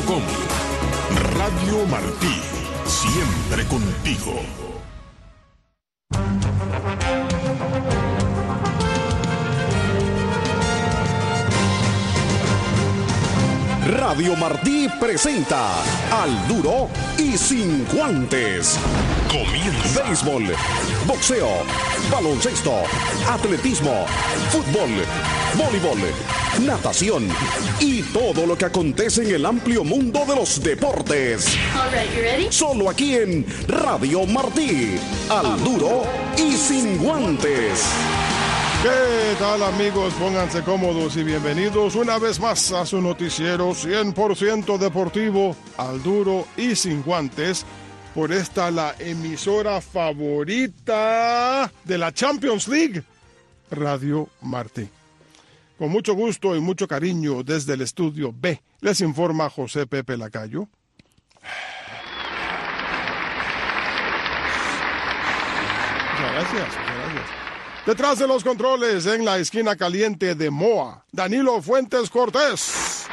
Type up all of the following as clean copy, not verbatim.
radio.com. Radio Martí, siempre contigo. Radio Martí presenta Al Duro y Sin Guantes. Comienza. Béisbol, boxeo, baloncesto, atletismo, fútbol, voleibol, natación y todo lo que acontece en el amplio mundo de los deportes. All right, you ready? Solo aquí en Radio Martí. Al Duro y Sin Guantes. ¿Qué tal, amigos? Pónganse cómodos y bienvenidos una vez más a su noticiero 100% deportivo, Al Duro y Sin Guantes, por esta la emisora favorita de la Champions League, Radio Martí. Con mucho gusto y mucho cariño desde el estudio B, les informa José Pepe Lacayo. Muchas gracias. Detrás de los controles, en la esquina caliente de Moa, Danilo Fuentes Cortés.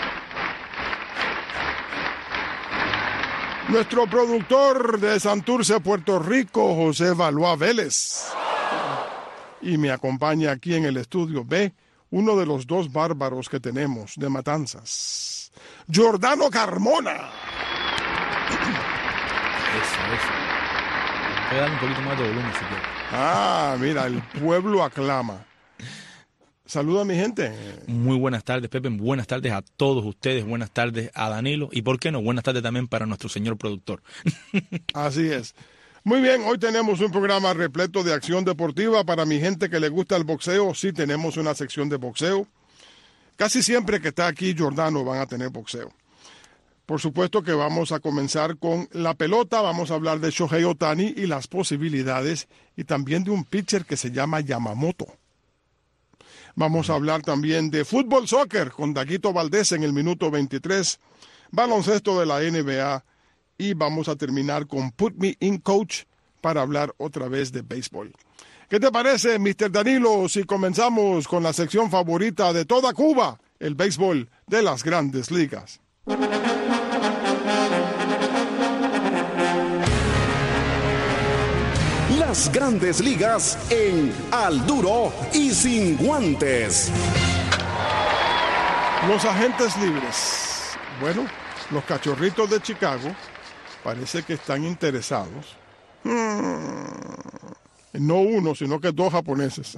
Nuestro productor de Santurce, Puerto Rico, José Valois Vélez. Y me acompaña aquí en el estudio B, uno de los dos bárbaros que tenemos de Matanzas, Jordano Carmona. Eso. Voy a dar un poquito más de volumen si quieres. Ah, mira, el pueblo aclama. Saluda a mi gente. Muy buenas tardes, Pepe. Buenas tardes a todos ustedes. Buenas tardes a Danilo. Y por qué no, buenas tardes también para nuestro señor productor. Así es. Muy bien, hoy tenemos un programa repleto de acción deportiva. Para mi gente que le gusta el boxeo, sí tenemos una sección de boxeo. Casi siempre que está aquí Jordano van a tener boxeo. Por supuesto que vamos a comenzar con la pelota, vamos a hablar de Shohei Ohtani y las posibilidades, y también de un pitcher que se llama Yamamoto. Vamos a hablar también de fútbol soccer con Daguito Valdés en el minuto 23, baloncesto de la NBA, y vamos a terminar con Put Me In Coach para hablar otra vez de béisbol. ¿Qué te parece, Mr. Danilo, si comenzamos con la sección favorita de toda Cuba, el béisbol de las Grandes Ligas? Las Grandes Ligas en Al Duro y Sin Guantes. Los agentes libres. Bueno, los Cachorritos de Chicago parece que están interesados. No uno, sino que dos japoneses.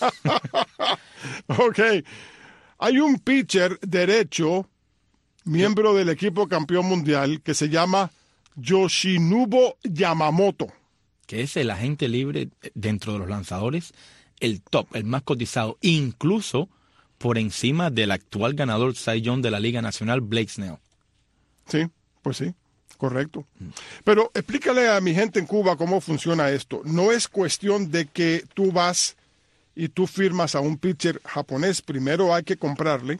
Ok. Hay un pitcher derecho, miembro del equipo campeón mundial, que se llama Yoshinobu Yamamoto. Que es el agente libre dentro de los lanzadores, el top, el más cotizado, incluso por encima del actual ganador Cy Young de la Liga Nacional, Blake Snell. Sí, pues sí, correcto. Pero explícale a mi gente en Cuba cómo funciona esto. No es cuestión de que tú vas y tú firmas a un pitcher japonés. Primero hay que comprarle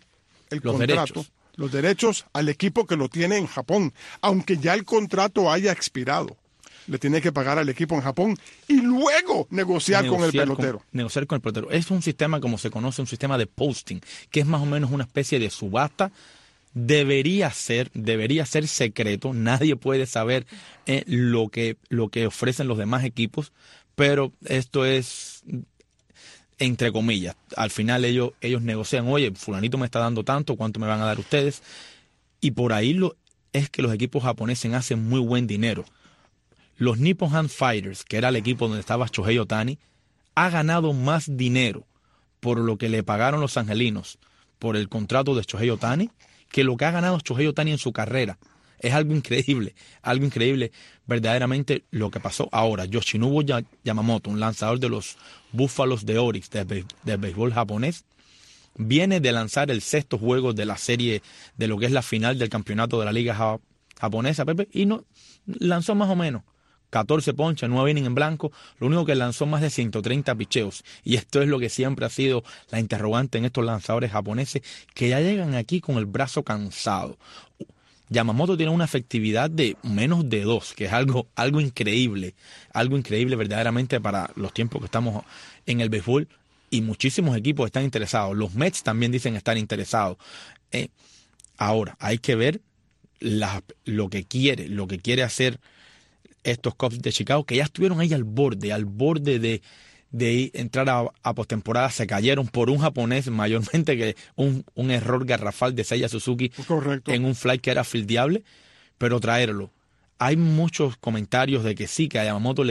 los derechos al equipo que lo tiene en Japón, aunque ya el contrato haya expirado. Le tiene que pagar al equipo en Japón y luego negociar con el pelotero. Negociar con el pelotero. Es un sistema, como se conoce, un sistema de posting, que es más o menos una especie de subasta. Debería ser secreto. Nadie puede saber lo que ofrecen los demás equipos, pero esto es entre comillas. Al final ellos negocian, oye, fulanito me está dando tanto, ¿cuánto me van a dar ustedes? Y por ahí es que los equipos japoneses hacen muy buen dinero. Los Nippon Hand Fighters, que era el equipo donde estaba Shohei Ohtani, ha ganado más dinero por lo que le pagaron los angelinos por el contrato de Shohei Ohtani que lo que ha ganado Shohei Ohtani en su carrera. Es algo increíble verdaderamente lo que pasó. Ahora, Yoshinobu Yamamoto, un lanzador de los Búfalos de Orix del béisbol japonés, viene de lanzar el sexto juego de la serie de lo que es la final del campeonato de la liga japonesa, Pepe, y no lanzó más o menos 14 ponches, 9 innings en blanco, lo único que lanzó más de 130 picheos. Y esto es lo que siempre ha sido la interrogante en estos lanzadores japoneses, que ya llegan aquí con el brazo cansado. Yamamoto tiene una efectividad de menos de 2, que es algo increíble verdaderamente para los tiempos que estamos en el béisbol, y muchísimos equipos están interesados. Los Mets también dicen estar interesados. Ahora, hay que ver lo que quiere hacer estos Cubs de Chicago, que ya estuvieron ahí al borde de entrar a postemporada, se cayeron por un japonés, mayormente que un error garrafal de Seiya Suzuki. Correcto. En un fly que era fildeable, pero traerlo. Hay muchos comentarios de que sí, que a Yamamoto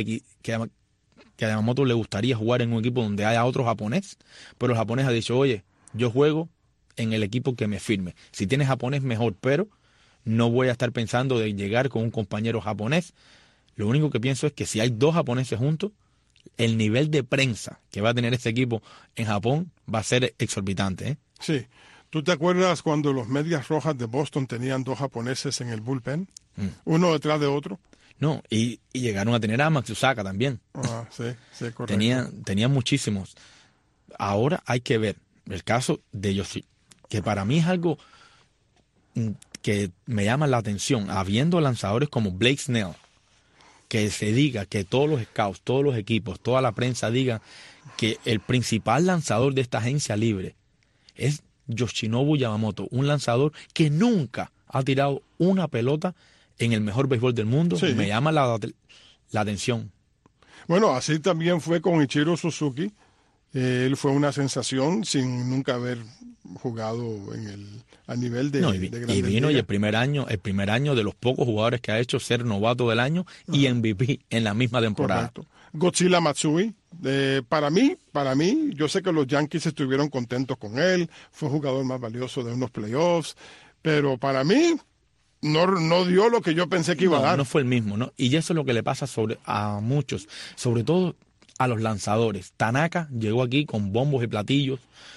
le gustaría jugar en un equipo donde haya otro japonés, pero el japonés ha dicho, oye, yo juego en el equipo que me firme. Si tienes japonés, mejor, pero no voy a estar pensando de llegar con un compañero japonés. Lo único que pienso es que si hay dos japoneses juntos, el nivel de prensa que va a tener este equipo en Japón va a ser exorbitante, ¿eh? Sí. ¿Tú te acuerdas cuando los Medias Rojas de Boston tenían dos japoneses en el bullpen? Uno detrás de otro. No, y llegaron a tener a Matsusaka también. Sí, correcto. Tenían muchísimos. Ahora hay que ver el caso de Yoshi, que para mí es algo que me llama la atención, habiendo lanzadores como Blake Snell, que se diga, que todos los scouts, todos los equipos, toda la prensa diga que el principal lanzador de esta agencia libre es Yoshinobu Yamamoto, un lanzador que nunca ha tirado una pelota en el mejor béisbol del mundo. Sí. Me llama la atención. Bueno, así también fue con Ichiro Suzuki. Él fue una sensación sin nunca haber jugado a nivel de Grandes Ligas. Y vino y el primer año de los pocos jugadores que ha hecho ser novato del año y MVP en la misma temporada. Correcto. Godzilla Matsui, para mí, yo sé que los Yankees estuvieron contentos con él, fue el jugador más valioso de unos playoffs, pero para mí no dio lo que yo pensé que iba a dar. No fue el mismo, ¿no? Y eso es lo que le pasa a muchos, sobre todo a los lanzadores. Tanaka llegó aquí con bombos y platillos,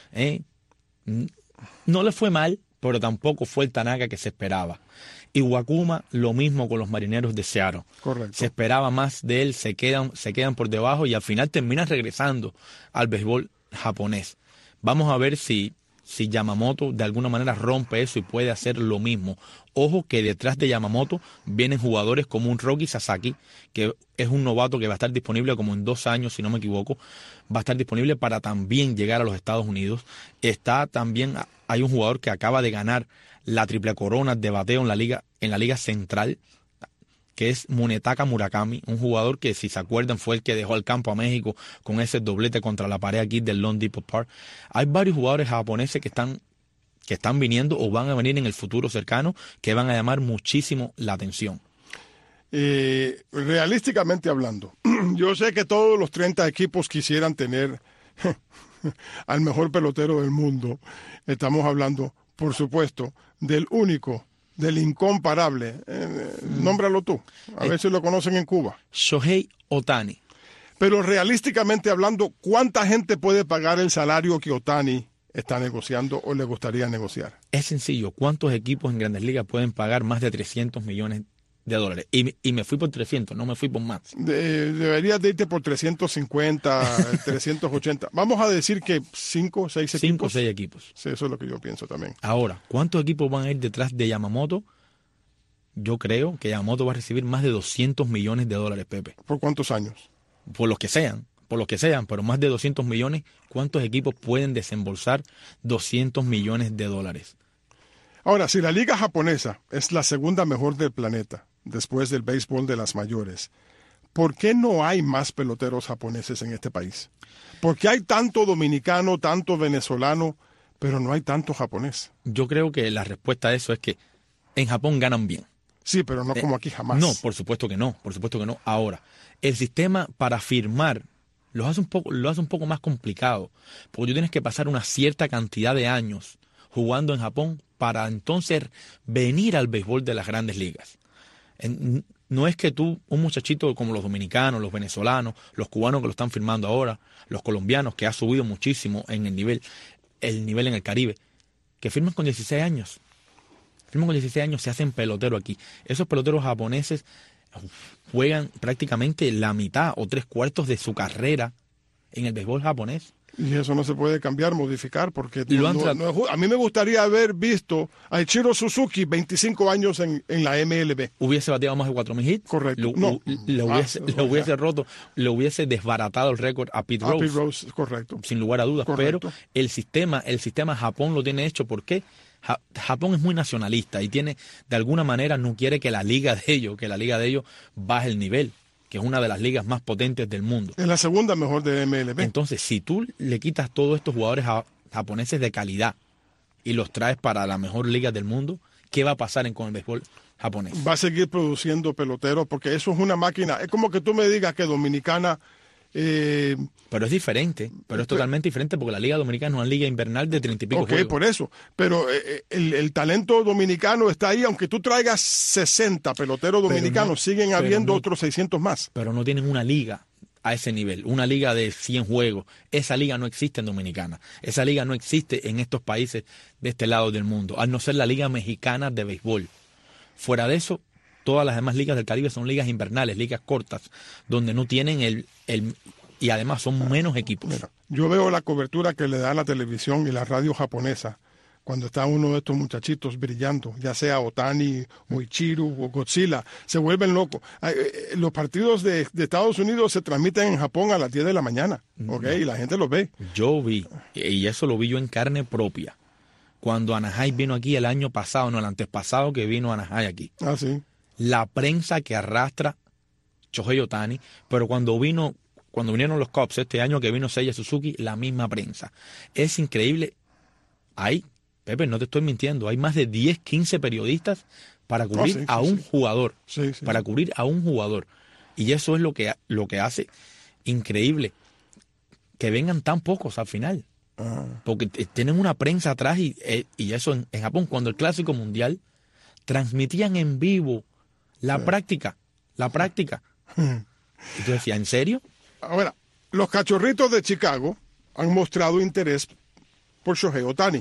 no le fue mal, pero tampoco fue el Tanaka que se esperaba. Y Wakuma, lo mismo con los Marineros de Seattle. Correcto. Se esperaba más de él, se quedan por debajo y al final terminan regresando al béisbol japonés. Vamos a ver si Yamamoto de alguna manera rompe eso y puede hacer lo mismo. Ojo que detrás de Yamamoto vienen jugadores como un Roki Sasaki, que es un novato que va a estar disponible como en 2 años, si no me equivoco. Va a estar disponible para también llegar a los Estados Unidos. Hay un jugador que acaba de ganar la triple corona de bateo en la liga central, que es Munetaka Murakami, un jugador que, si se acuerdan, fue el que dejó al campo a México con ese doblete contra la pared aquí del Lone Depot Park. Hay varios jugadores japoneses que están viniendo o van a venir en el futuro cercano que van a llamar muchísimo la atención. Realísticamente hablando, yo sé que todos los 30 equipos quisieran tener al mejor pelotero del mundo. Estamos hablando, por supuesto, del único, del incomparable. Nómbralo tú, a ver si lo conocen en Cuba. Shohei Ohtani. Pero realísticamente hablando, ¿cuánta gente puede pagar el salario que Ohtani está negociando o le gustaría negociar? Es sencillo. ¿Cuántos equipos en Grandes Ligas pueden pagar más de $300 millones? Y me fui por 300, no me fui por más. Deberías de irte por 350, 380. Vamos a decir que 5 o 6 equipos. 5 o 6 equipos. Sí, eso es lo que yo pienso también. Ahora, ¿cuántos equipos van a ir detrás de Yamamoto? Yo creo que Yamamoto va a recibir más de $200 millones, Pepe. ¿Por cuántos años? Por los que sean, pero más de 200 millones. ¿Cuántos equipos pueden desembolsar $200 millones? Ahora, si la liga japonesa es la segunda mejor del planeta, después del béisbol de las mayores, ¿por qué no hay más peloteros japoneses en este país? ¿Por qué hay tanto dominicano, tanto venezolano, pero no hay tanto japonés? Yo creo que la respuesta a eso es que en Japón ganan bien. Sí, pero no como aquí jamás. No, por supuesto que no. Ahora, el sistema para firmar lo hace un poco más complicado, porque tú tienes que pasar una cierta cantidad de años jugando en Japón para entonces venir al béisbol de las Grandes Ligas. No es que tú, un muchachito como los dominicanos, los venezolanos, los cubanos que lo están firmando ahora, los colombianos, que ha subido muchísimo en el nivel en el Caribe, que firman con 16 años. Se hacen pelotero aquí. Esos peloteros japoneses juegan prácticamente la mitad o 3/4 de su carrera en el béisbol japonés. Y eso no se puede cambiar, modificar, porque a mí me gustaría haber visto a Ichiro Suzuki 25 años en la MLB. Hubiese bateado más de 4,000 hits. Correcto. Le hubiese desbaratado el récord a Pete Rose. Correcto. Sin lugar a dudas. Correcto. Pero el sistema Japón lo tiene hecho. ¿Por qué? Japón es muy nacionalista y tiene, de alguna manera, no quiere que la liga de ellos baje el nivel, que es una de las ligas más potentes del mundo. Es la segunda mejor de MLB. Entonces, si tú le quitas todos estos jugadores japoneses de calidad y los traes para la mejor liga del mundo, ¿qué va a pasar con el béisbol japonés? Va a seguir produciendo peloteros porque eso es una máquina. Es como que tú me digas que Dominicana... pero es diferente, pero es totalmente diferente porque la Liga Dominicana es una liga invernal de 30 y pico juegos. Por eso. Pero el talento dominicano está ahí. Aunque tú traigas 60 peloteros dominicanos, siguen habiendo otros 600 más. Pero no tienen una liga a ese nivel, una liga de 100 juegos. Esa liga no existe en Dominicana. Esa liga no existe en estos países de este lado del mundo, al no ser la Liga Mexicana de Béisbol. Fuera de eso, todas las demás ligas del Caribe son ligas invernales, ligas cortas, donde no tienen y además son menos equipos. Mira, yo veo la cobertura que le da la televisión y la radio japonesa cuando está uno de estos muchachitos brillando, ya sea Otani, o Ichiro o Godzilla, se vuelven locos. Los partidos de Estados Unidos se transmiten en Japón a las 10 de la mañana, y la gente los ve. Yo vi, y eso lo vi yo en carne propia, cuando Anaheim vino aquí el año pasado, no, el antepasado que vino Anaheim aquí. Ah, sí. La prensa que arrastra Shohei Ohtani, pero cuando vinieron los Cubs este año que vino Seiya Suzuki, la misma prensa. Es increíble. Pepe, no te estoy mintiendo, hay más de 10, 15 periodistas para cubrir a un jugador. Sí. Para cubrir a un jugador. Y eso es lo que hace increíble que vengan tan pocos al final. Porque tienen una prensa atrás y eso en Japón, cuando el Clásico Mundial transmitían en vivo la práctica. Y tú decías, ¿en serio? Ahora, los Cachorritos de Chicago han mostrado interés por Shohei Ohtani.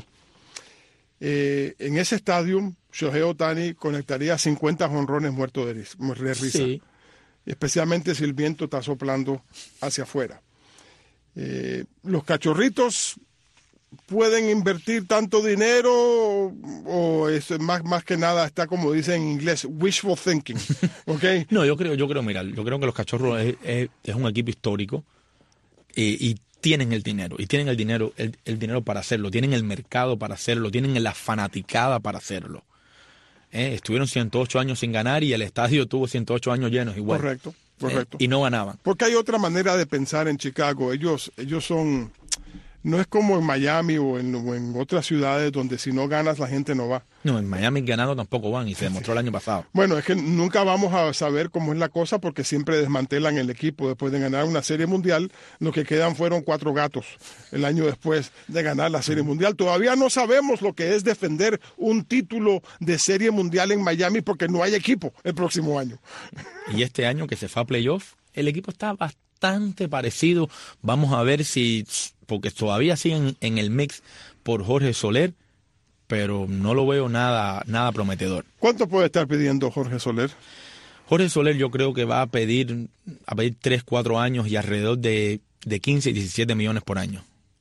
En ese estadio, Shohei Ohtani conectaría 50 jonrones muertos de risa. Sí. Especialmente si el viento está soplando hacia afuera. Los Cachorritos pueden invertir tanto dinero o es más que nada está, como dicen en inglés, wishful thinking. ¿Okay? No, yo creo que los Cachorros es un equipo histórico y tienen el dinero, el dinero para hacerlo, tienen el mercado para hacerlo, tienen la fanaticada para hacerlo. Estuvieron 108 años sin ganar y el estadio tuvo 108 años llenos igual. Correcto. Y no ganaban. Porque hay otra manera de pensar en Chicago. Ellos son... No es como en Miami o en otras ciudades donde si no ganas la gente no va. No, en Miami ganando tampoco van y se demostró el año pasado. Bueno, es que nunca vamos a saber cómo es la cosa porque siempre desmantelan el equipo. Después de ganar una serie mundial, lo que quedan fueron 4 gatos el año después de ganar la serie mundial. Todavía no sabemos lo que es defender un título de serie mundial en Miami porque no hay equipo el próximo año. Y este año que se fue a playoff, el equipo está bastante parecido. Vamos a ver porque todavía siguen en el mix por Jorge Soler, pero no lo veo nada prometedor. ¿Cuánto puede estar pidiendo Jorge Soler? Jorge Soler yo creo que va a pedir 3, 4 años y alrededor de 15 y 17 millones por año.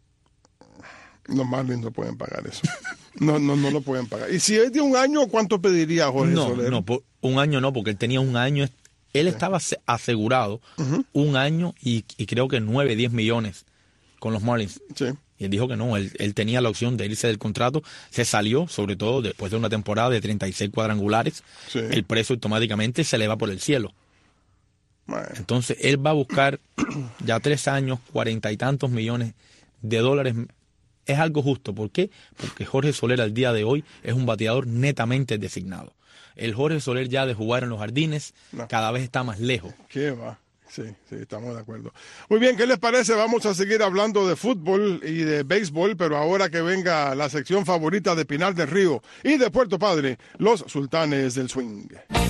Los Marlins no pueden pagar eso. No lo pueden pagar. ¿Y si es de un año, cuánto pediría Jorge Soler? No, por un año no, porque él tenía un año. Él estaba asegurado un año y creo que 9, 10 millones con los Marlins. Sí. Y él dijo que no, él tenía la opción de irse del contrato. Se salió, sobre todo después de una temporada de 36 cuadrangulares. Sí. El precio automáticamente se le va por el cielo. Bueno. Entonces, él va a buscar ya 3 años, 40 y tantos millones de dólares. Es algo justo. ¿Por qué? Porque Jorge Soler al día de hoy es un bateador netamente designado. El Jorge Soler ya de jugar en los jardines cada vez está más lejos. ¿Qué va? Sí, estamos de acuerdo. Muy bien, ¿qué les parece? Vamos a seguir hablando de fútbol y de béisbol, pero ahora que venga la sección favorita de Pinar del Río y de Puerto Padre, los Sultanes del Swing.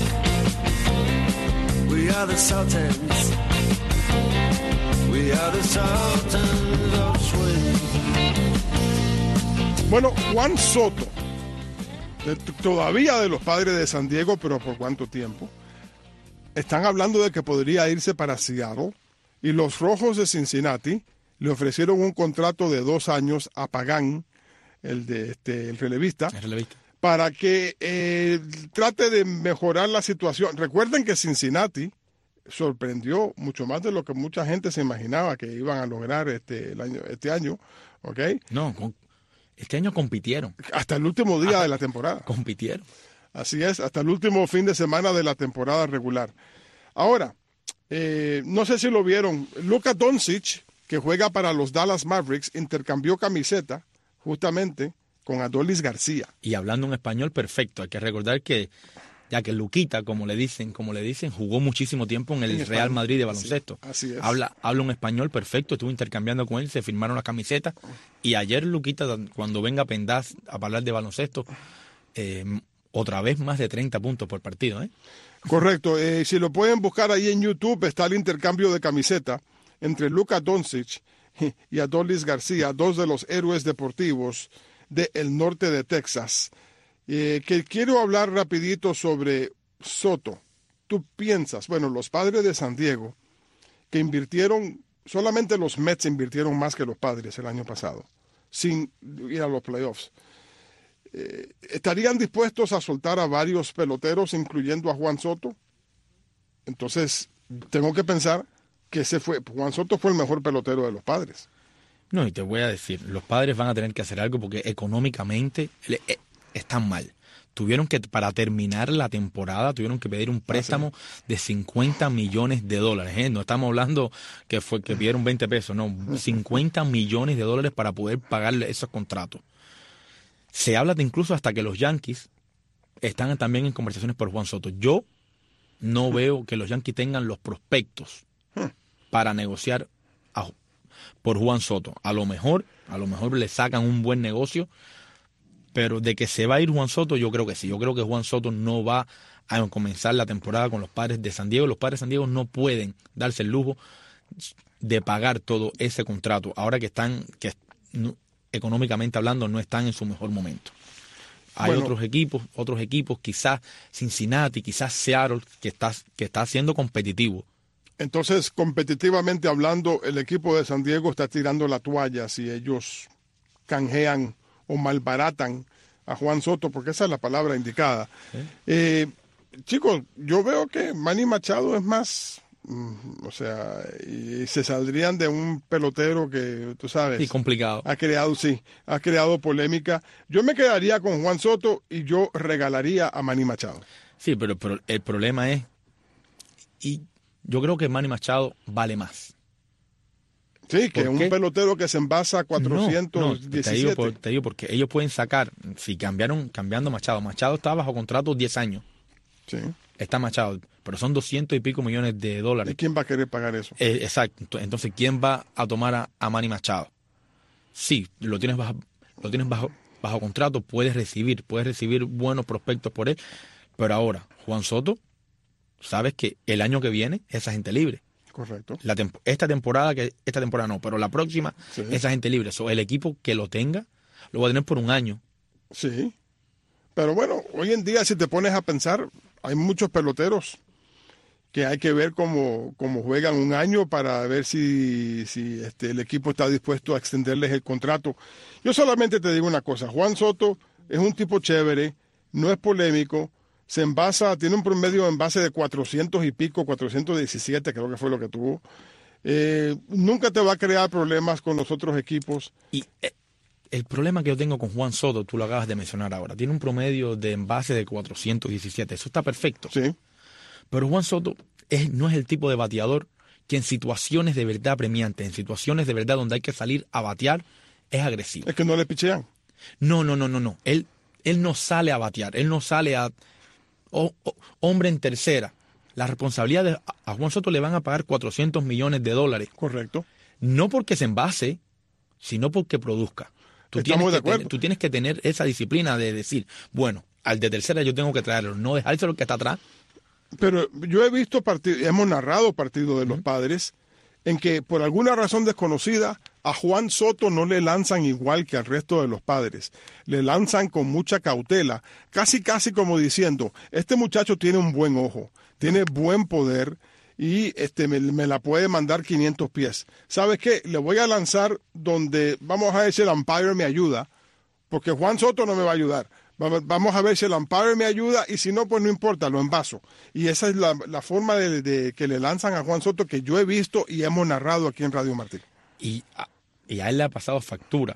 We are the Sultans. We are the Sultans of Swing. Bueno, Juan Soto, todavía de los Padres de San Diego, pero ¿por cuánto tiempo? Están hablando de que podría irse para Seattle y los Rojos de Cincinnati le ofrecieron un contrato de 2 años a Pagán, el relevista, para que trate de mejorar la situación. Recuerden que Cincinnati sorprendió mucho más de lo que mucha gente se imaginaba que iban a lograr este año, ¿ok? No, Este año compitieron. Hasta el último día de la temporada. Compitieron. Así es, hasta el último fin de semana de la temporada regular. Ahora, no sé si lo vieron, Luka Doncic, que juega para los Dallas Mavericks, intercambió camiseta justamente con Adolis García. Y hablando un español perfecto, hay que recordar que ya que Luquita, como le dicen, jugó muchísimo tiempo en el Real Madrid de baloncesto. Así es. Habla un español perfecto, estuvo intercambiando con él, se firmaron las camisetas. Y ayer Luquita, cuando venga a Pendaz a hablar de baloncesto, otra vez más de 30 puntos por partido. Correcto. Si lo pueden buscar ahí en YouTube, está el intercambio de camiseta entre Luka Doncic y Adolis García, dos de los héroes deportivos del norte de Texas. Que quiero hablar rapidito sobre Soto. Tú piensas, bueno, los Padres de San Diego, que invirtieron, solamente los Mets invirtieron más que los Padres el año pasado, sin ir a los playoffs. ¿Estarían dispuestos a soltar a varios peloteros, incluyendo a Juan Soto? Entonces, tengo que pensar que Juan Soto fue el mejor pelotero de los Padres. No, y te voy a decir, los Padres van a tener que hacer algo porque económicamente están mal. Tuvieron que, para terminar la temporada, tuvieron que pedir un préstamo de $50 millones. No estamos hablando que pidieron 20 pesos, no, $50 millones para poder pagarle esos contratos. Se habla de incluso hasta que los Yankees están también en conversaciones por Juan Soto. Yo no veo que los Yankees tengan los prospectos para negociar por Juan Soto. A lo mejor le sacan un buen negocio, pero de que se va a ir Juan Soto, yo creo que sí. Yo creo que Juan Soto no va a comenzar la temporada con los Padres de San Diego. Los Padres de San Diego no pueden darse el lujo de pagar todo ese contrato ahora que económicamente hablando no están en su mejor momento. Hay otros equipos, quizás Cincinnati, quizás Seattle, que está siendo competitivo. Entonces, competitivamente hablando, el equipo de San Diego está tirando la toalla si ellos canjean o malbaratan a Juan Soto, porque esa es la palabra indicada. ¿Sí? Chicos, yo veo que Manny Machado es más, y se saldrían de un pelotero que, tú sabes, sí, complicado. Ha creado polémica. Yo me quedaría con Juan Soto y yo regalaría a Manny Machado. Sí, pero el problema es, y yo creo que Manny Machado vale más. Sí, que un pelotero que se envasa a 417. No, te digo porque ellos pueden sacar, si cambiando Machado está bajo contrato 10 años. Sí. Está Machado, pero son 200 y pico millones de dólares. ¿Y quién va a querer pagar eso? Exacto. Entonces, ¿quién va a tomar a Manny Machado? Sí, lo tienes bajo contrato, puedes recibir buenos prospectos por él, pero ahora, Juan Soto, sabes que el año que viene es agente libre. Correcto. Esta temporada no, pero la próxima es agente libre. El equipo que lo tenga, lo va a tener por un año. Sí. Pero bueno, hoy en día, si te pones a pensar, hay muchos peloteros que hay que ver cómo juegan un año para ver si el equipo está dispuesto a extenderles el contrato. Yo solamente te digo una cosa, Juan Soto es un tipo chévere, no es polémico, se envasa, tiene un promedio de envase de 400 y pico, 417 creo que fue lo que tuvo. Nunca te va a crear problemas con los otros equipos. Y el problema que yo tengo con Juan Soto, tú lo acabas de mencionar ahora, tiene un promedio de envase de 417, eso está perfecto. Sí. Pero Juan Soto no es el tipo de bateador que en situaciones de verdad apremiantes, en situaciones de verdad donde hay que salir a batear, es agresivo. Es que no le pichean. No. Él no sale a batear, él no sale a hombre en tercera. La responsabilidad a Juan Soto le van a pagar $400 millones. Correcto. No porque se envase, sino porque produzca. Tú tienes que tener esa disciplina de decir, bueno, al de tercera yo tengo que traerlo, no dejárselo el que está atrás. Pero yo he visto hemos narrado partidos de los Padres en que por alguna razón desconocida a Juan Soto no le lanzan igual que al resto de los Padres. Le lanzan con mucha cautela, casi como diciendo, este muchacho tiene un buen ojo, tiene buen poder y me la puede mandar 500 pies. ¿Sabes qué? Le voy a lanzar donde, vamos a ver si el umpire me ayuda, porque Juan Soto no me va a ayudar. Vamos a ver si el umpire me ayuda y si no, pues no importa, lo envaso. Y esa es la forma de que le lanzan a Juan Soto que yo he visto y hemos narrado aquí en Radio Martí. Y a él le ha pasado factura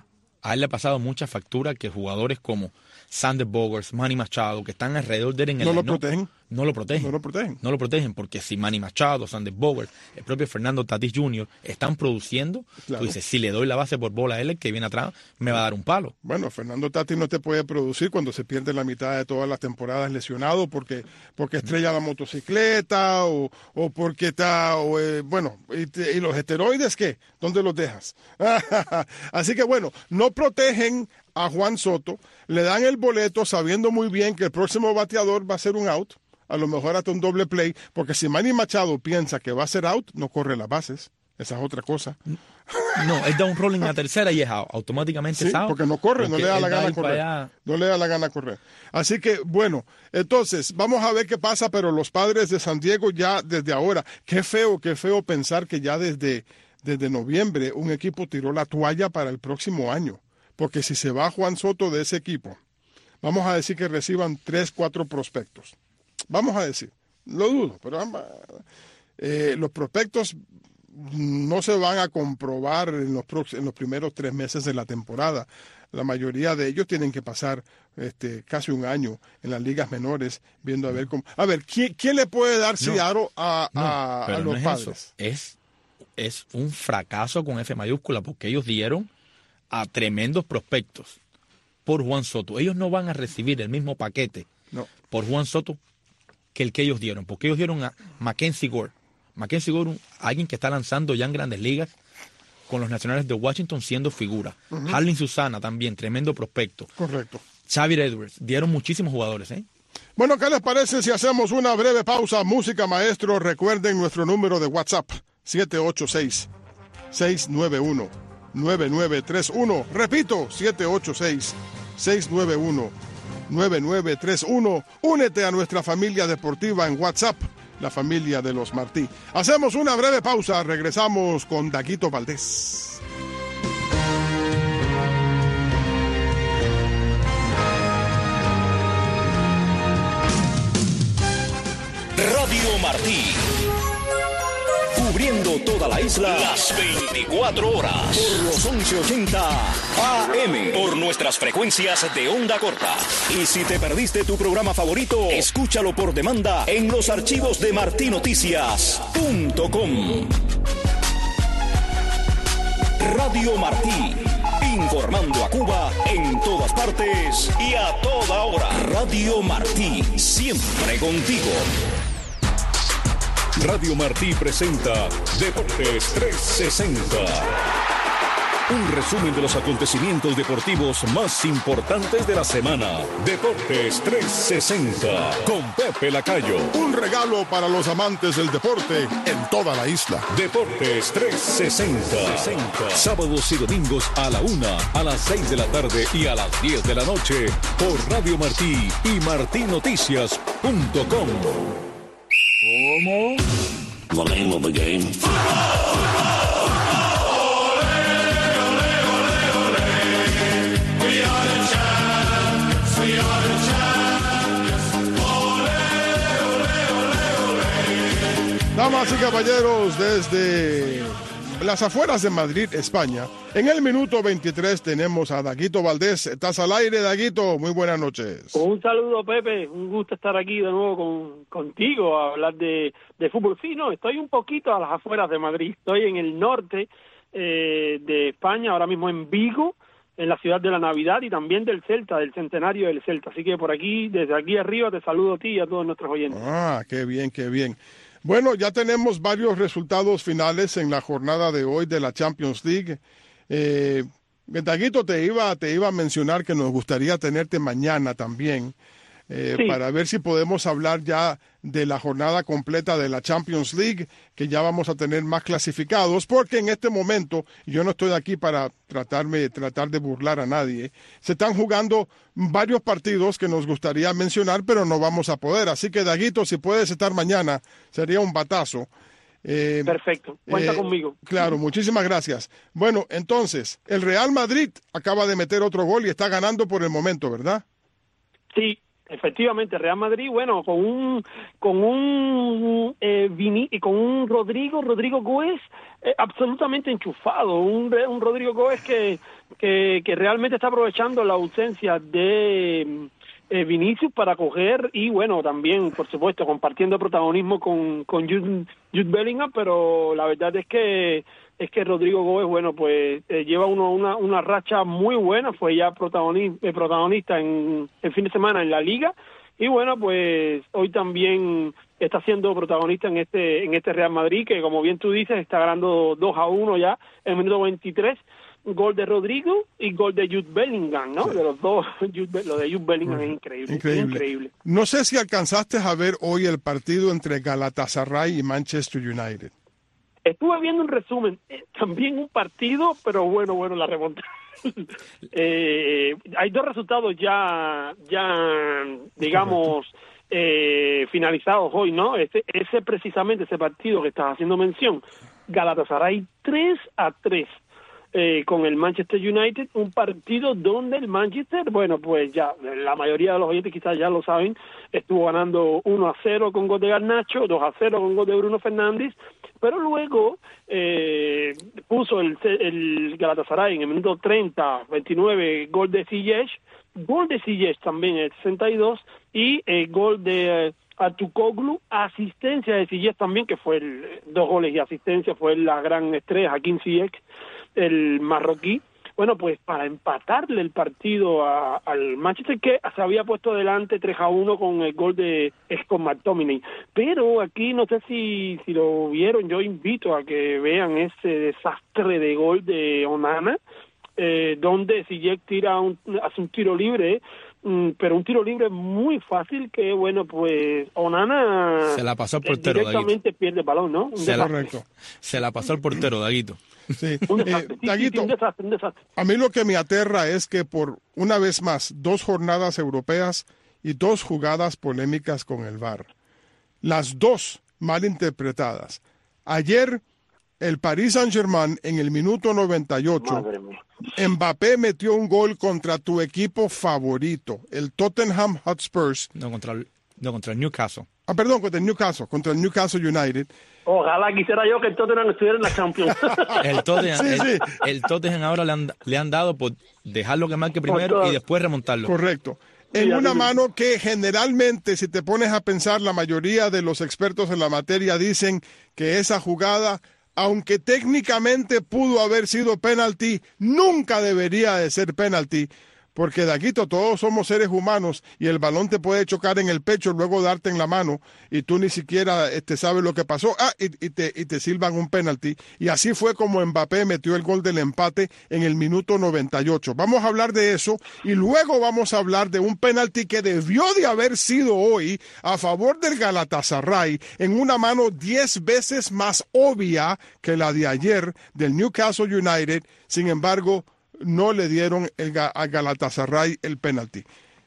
a él le ha pasado mucha factura que jugadores como Sander Bogaerts, Manny Machado, que están alrededor de él en el No lo line-up, protegen. No lo protegen. No lo protegen. No lo protegen porque si Manny Machado, Sander Bogaerts, el propio Fernando Tatis Jr. están produciendo, Claro. tú dices, si le doy la base por bola a él, el que viene atrás me va a dar un palo. Bueno, Fernando Tatis no te puede producir cuando se pierde la mitad de todas las temporadas lesionado porque estrella la motocicleta o porque está, bueno, y los esteroides, ¿qué? ¿Dónde los dejas? Así que bueno, no protegen a Juan Soto, le dan el boleto sabiendo muy bien que el próximo bateador va a ser un out, a lo mejor hasta un doble play, porque si Manny Machado piensa que va a ser out, no corre las bases. Esa es otra cosa. No, él da un rolling a tercera y es out. Automáticamente Sí, es out. porque no corre, no le da la gana ir para correr. allá. No le da la gana correr. Así que, bueno, entonces, vamos a ver qué pasa, pero los Padres de San Diego ya desde ahora, qué feo pensar que ya desde noviembre un equipo tiró la toalla para el próximo año. Porque si se va Juan Soto de ese equipo, vamos a decir que reciban 3, 4 prospectos. Vamos a decir, lo dudo, pero los prospectos no se van a comprobar en los primeros 3 meses de la temporada. La mayoría de ellos tienen que pasar casi un año en las ligas menores viendo a ver cómo. A ver, ¿quién le puede dar Seattle a Pero los no es Padres? eso. Es un fracaso con F mayúscula porque ellos dieron a tremendos prospectos por Juan Soto. Ellos no van a recibir el mismo paquete por Juan Soto que el que ellos dieron, porque ellos dieron a Mackenzie Gore. Mackenzie Gore, alguien que está lanzando ya en Grandes Ligas con los Nacionales de Washington siendo figura. Harlin Susana también, tremendo prospecto. Correcto. Xavier Edwards, dieron muchísimos jugadores, ¿eh? Bueno, ¿qué les parece si hacemos una breve pausa? Música, maestro. Recuerden nuestro número de WhatsApp, 786-691-9931. Repito, 786-691-9931. Únete a nuestra familia deportiva en WhatsApp, la familia de los Martí. Hacemos una breve pausa. Regresamos con Daguito Valdés. Radio Martí. Cubriendo toda la isla las 24 horas. Por los 1180 AM. Por nuestras frecuencias de onda corta. Y si te perdiste tu programa favorito, escúchalo por demanda en los archivos de martinoticias.com. Radio Martí. Informando a Cuba en todas partes y a toda hora. Radio Martí. Siempre contigo. Radio Martí presenta Deportes 360. Un resumen de los acontecimientos deportivos más importantes de la semana. Deportes 360 con Pepe Lacayo. Un regalo para los amantes del deporte en toda la isla. Deportes 360. Sábados y domingos a la 1, a las 6 de la tarde y a las 10 de la noche por Radio Martí y martinoticias.com. ¿Cómo? The name of the game. Damas y caballeros, desde las afueras de Madrid, España, en el minuto 23 tenemos a Daguito Valdés. Estás al aire, Daguito. Muy buenas noches. Un saludo, Pepe. Un gusto estar aquí de nuevo contigo a hablar de fútbol. Sí, no, estoy un poquito a las afueras de Madrid. Estoy en el norte de España, ahora mismo en Vigo, en la ciudad de la Navidad y también del Celta, del centenario del Celta. Así que por aquí, desde aquí arriba, te saludo a ti y a todos nuestros oyentes. Ah, qué bien, qué bien. Bueno, ya tenemos varios resultados finales en la jornada de hoy de la Champions League. Daguito, te iba a mencionar que nos gustaría tenerte mañana también para ver si podemos hablar ya de la jornada completa de la Champions League, que ya vamos a tener más clasificados, porque en este momento, yo no estoy aquí para tratar de burlar a nadie, se están jugando varios partidos que nos gustaría mencionar, pero no vamos a poder. Así que, Daguito, si puedes estar mañana, sería un batazo. Perfecto, cuenta conmigo. Claro, muchísimas gracias. Bueno, entonces, el Real Madrid acaba de meter otro gol y está ganando por el momento, ¿verdad? Sí, Efectivamente, Real Madrid, bueno, con un Rodrigo Góez absolutamente enchufado, un Rodrigo Góez que realmente está aprovechando la ausencia de Vinicius para coger y bueno, también por supuesto compartiendo protagonismo con Jude Bellingham, pero la verdad es que Rodrigo Góez, bueno, pues lleva una racha muy buena, fue ya protagonista en el fin de semana en la Liga, y bueno, pues hoy también está siendo protagonista en este Real Madrid, que como bien tú dices, está ganando 2-1 ya en el minuto 23, gol de Rodrigo y gol de Jude Bellingham, ¿no? Sí. De los dos, lo de Jude Bellingham es increíble. No sé si alcanzaste a ver hoy el partido entre Galatasaray y Manchester United. Estuve viendo un resumen, también un partido, pero bueno, la remontada. Hay dos resultados ya digamos, finalizados hoy, ¿no? Ese precisamente, ese partido que estás haciendo mención, Galatasaray 3-3 con el Manchester United, un partido donde el Manchester, bueno, pues ya la mayoría de los oyentes quizás ya lo saben, estuvo ganando 1-0 con gol de Garnacho, 2-0 con gol de Bruno Fernández, pero luego puso el Galatasaray en el minuto 30-29 gol de Ziyech también en el 62 y gol de Artukoglu, asistencia de Ziyech también, que fue 2 goles y asistencia, fue la gran estrella Hakim Ziyech, el marroquí. Bueno, pues para empatarle el partido al Manchester, que se había puesto delante 3-1 con el gol de Scott McTominay. Pero aquí no sé si lo vieron, yo invito a que vean ese desastre de gol de Onana, donde Ziyech hace un tiro libre, pero un tiro libre muy fácil que, bueno, pues Onana se la pasó al portero, directamente pierde el balón, ¿no? Correcto. Se la pasó al portero, Daguito. Sí. Daguito, un desastre. A mí lo que me aterra es que por una vez más 2 jornadas europeas y 2 jugadas polémicas con el VAR. Las 2 mal interpretadas. Ayer el Paris Saint-Germain en el minuto 98, Mbappé metió un gol contra tu equipo favorito, el Tottenham Hotspurs. No, contra el Newcastle. Perdón, contra el Newcastle United. Ojalá quisiera yo que el Tottenham estuviera en la Champions. El Tottenham ahora le han dado por dejarlo que marque primero y después remontarlo. Correcto. En una mano que generalmente, si te pones a pensar, la mayoría de los expertos en la materia dicen que esa jugada, aunque técnicamente pudo haber sido penalti, nunca debería de ser penalti. Porque, Daguito, todos somos seres humanos y el balón te puede chocar en el pecho, luego darte en la mano y tú ni siquiera sabes lo que pasó. Y te silban un penalti. Y así fue como Mbappé metió el gol del empate en el minuto 98. Vamos a hablar de eso y luego vamos a hablar de un penalti que debió de haber sido hoy a favor del Galatasaray en una mano 10 veces más obvia que la de ayer del Newcastle United. Sin embargo, no le dieron a Galatasaray el penalti.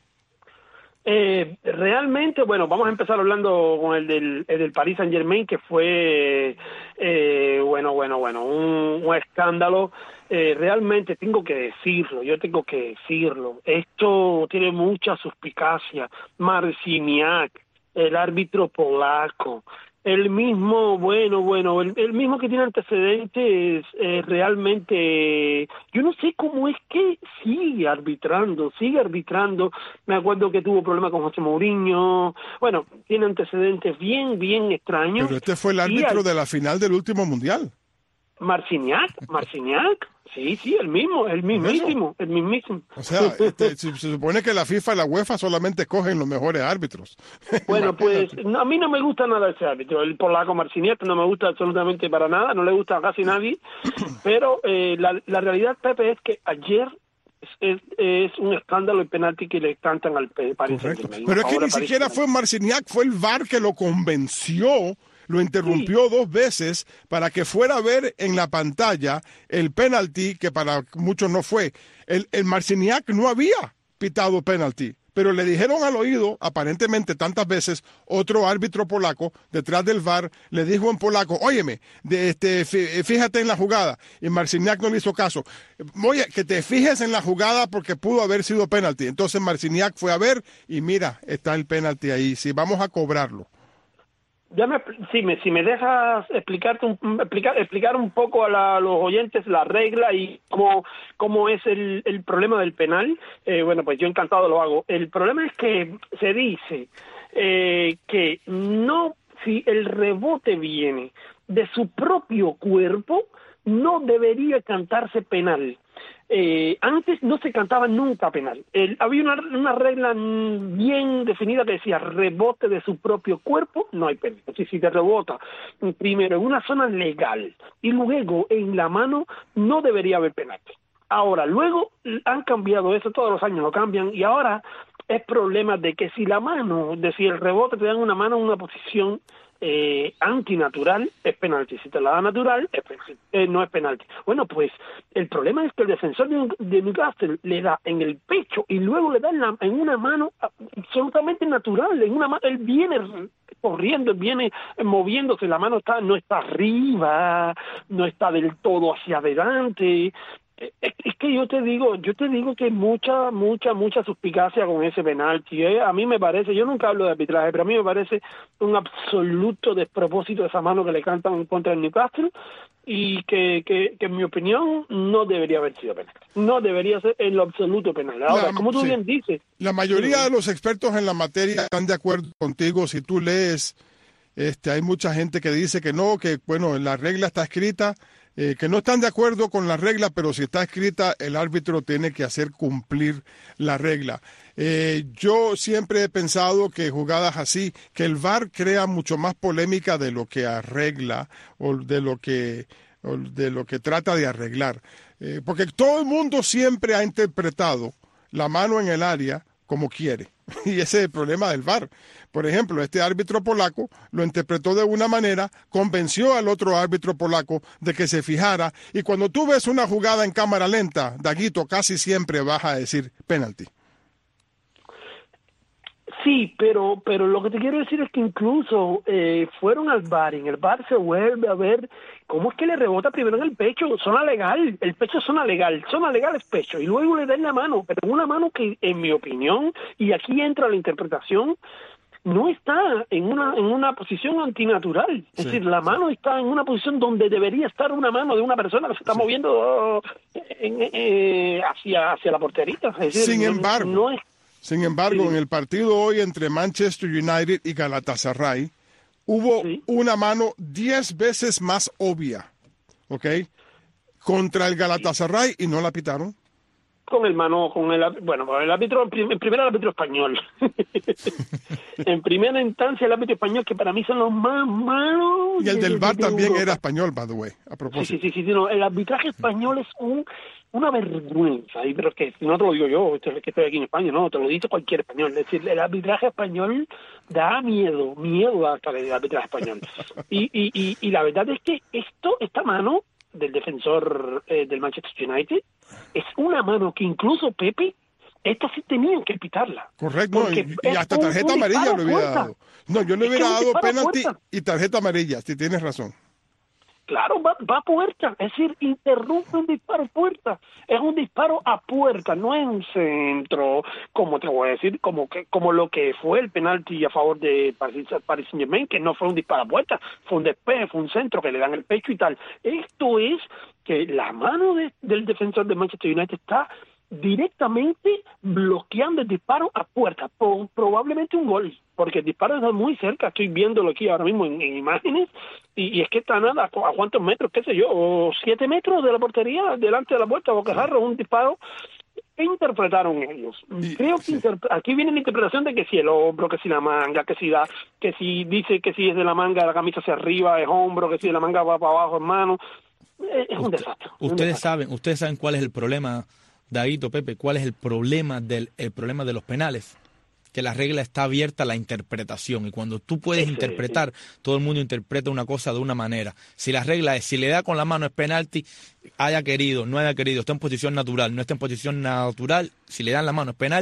Realmente, bueno, vamos a empezar hablando con el del Paris Saint-Germain, que fue, un escándalo. Realmente tengo que decirlo. Esto tiene mucha suspicacia. Marciniak, el árbitro polaco, el mismo, el mismo que tiene antecedentes, realmente, yo no sé cómo es que sigue arbitrando, me acuerdo que tuvo problemas con José Mourinho, bueno, tiene antecedentes bien extraños. Pero este fue el árbitro de la final del último mundial. Marciniak, sí, el mismísimo. O sea, se supone que la FIFA y la UEFA solamente cogen los mejores árbitros. Bueno, pues a mí no me gusta nada ese árbitro, el polaco Marciniak no me gusta absolutamente para nada, no le gusta a casi nadie, pero la realidad, Pepe, es que ayer es un escándalo el penalti que le cantan al Paris Saint-Germain. Pero es que ni siquiera fue Marciniak, fue el VAR que lo convenció. Lo interrumpió 2 veces para que fuera a ver en la pantalla el penalti, que para muchos no fue. El Marciniak no había pitado penalti, pero le dijeron al oído, aparentemente tantas veces, otro árbitro polaco detrás del VAR le dijo en polaco, óyeme, fíjate en la jugada, y Marciniak no le hizo caso. Oye, que te fijes en la jugada porque pudo haber sido penalti. Entonces Marciniak fue a ver y mira, está el penalti ahí, sí, vamos a cobrarlo. Si me dejas explicar un poco a los oyentes la regla y cómo es el problema del penal, bueno, pues yo encantado lo hago. El problema es que se dice que no, si el rebote viene de su propio cuerpo, no debería cantarse penal. Antes no se cantaba nunca penal. Había una regla bien definida que decía rebote de su propio cuerpo, no hay penal. Es decir, si te rebota primero en una zona legal y luego en la mano, no debería haber penal. Ahora, luego han cambiado eso, todos los años lo cambian, y ahora es problema de que si si el rebote te dan una mano en una posición antinatural, es penalti. Si te la da natural, no es penalti. Bueno, pues el problema es que el defensor de Newcastle le da en el pecho y luego le da en una mano absolutamente natural. En una mano, él viene corriendo, viene moviéndose, la mano no está arriba, no está del todo hacia adelante. Es que yo te digo que hay mucha suspicacia con ese penalti. A mí me parece, yo nunca hablo de arbitraje, pero a mí me parece un absoluto despropósito esa mano que le cantan en contra del Newcastle y que en mi opinión no debería haber sido penal. No debería ser en lo absoluto penal. Ahora, como tú bien dices. La mayoría de los expertos en la materia están de acuerdo contigo. Si tú lees, hay mucha gente que dice que no, que bueno, la regla está escrita, que no están de acuerdo con la regla, pero si está escrita, el árbitro tiene que hacer cumplir la regla. Yo siempre he pensado que jugadas así, que el VAR crea mucho más polémica de lo que arregla o de lo que trata de arreglar. Porque todo el mundo siempre ha interpretado la mano en el área como quiere. Y ese es el problema del VAR. Por ejemplo, este árbitro polaco lo interpretó de una manera, convenció al otro árbitro polaco de que se fijara, y cuando tú ves una jugada en cámara lenta, Daguito, casi siempre vas a decir penalti. Sí, pero lo que te quiero decir es que incluso fueron al VAR, y en el VAR se vuelve a ver cómo es que le rebota primero en el pecho, zona legal, el pecho es zona legal es pecho, y luego le da en la mano, pero una mano que, en mi opinión, y aquí entra la interpretación, no está en una posición antinatural. Es decir, la mano está en una posición donde debería estar una mano de una persona que se está moviendo hacia la portería. Es decir, Sin embargo, en el partido hoy entre Manchester United y Galatasaray, hubo una mano 10 veces más obvia, ¿ok? Contra el Galatasaray y no la pitaron. El árbitro, en primera el árbitro español. En primera instancia el árbitro español, que para mí son los más malos. Y el del VAR también era español, by the way, a propósito. Sí, no, el arbitraje español es una vergüenza, pero que no te lo digo yo, que estoy aquí en España, no, te lo dice cualquier español. Es decir, el arbitraje español da miedo hasta el arbitraje español. Y la verdad es que esta mano del defensor del Manchester United es una mano que incluso Pepe, esta sí tenían que pitarla. Correcto, y hasta tarjeta amarilla le hubiera dado. No, yo le hubiera dado penalti y tarjeta amarilla, si tienes razón. Claro, va a puerta, es decir, interrumpe un disparo a puerta. Es un disparo a puerta, no es un centro, como te voy a decir, como lo que fue el penalti a favor de Paris Saint-Germain, que no fue un disparo a puerta, fue un despeje, fue un centro que le dan el pecho y tal. Esto es que la mano del defensor de Manchester United está directamente bloqueando el disparo a puerta, probablemente un gol, porque el disparo está muy cerca. Estoy viéndolo aquí ahora mismo en imágenes, y es que está nada, a cuántos metros, qué sé yo, 7 metros de la portería, delante de la puerta, bocajarro, un disparo. ¿Qué interpretaron ellos? Creo que aquí viene la interpretación de que si el hombro, que si la manga, que si dice que si es de la manga, la camisa hacia arriba es hombro, que si de la manga va para abajo es mano. Es un desastre. Ustedes saben cuál es el problema, Daguito, Pepe, cuál es el problema de los penales, que la regla está abierta a la interpretación, y cuando tú puedes interpretar, todo el mundo interpreta una cosa de una manera. Si la regla es, si le da con la mano es penalti, haya querido, no haya querido, está en posición natural, no está en posición natural, si le dan la mano es penal,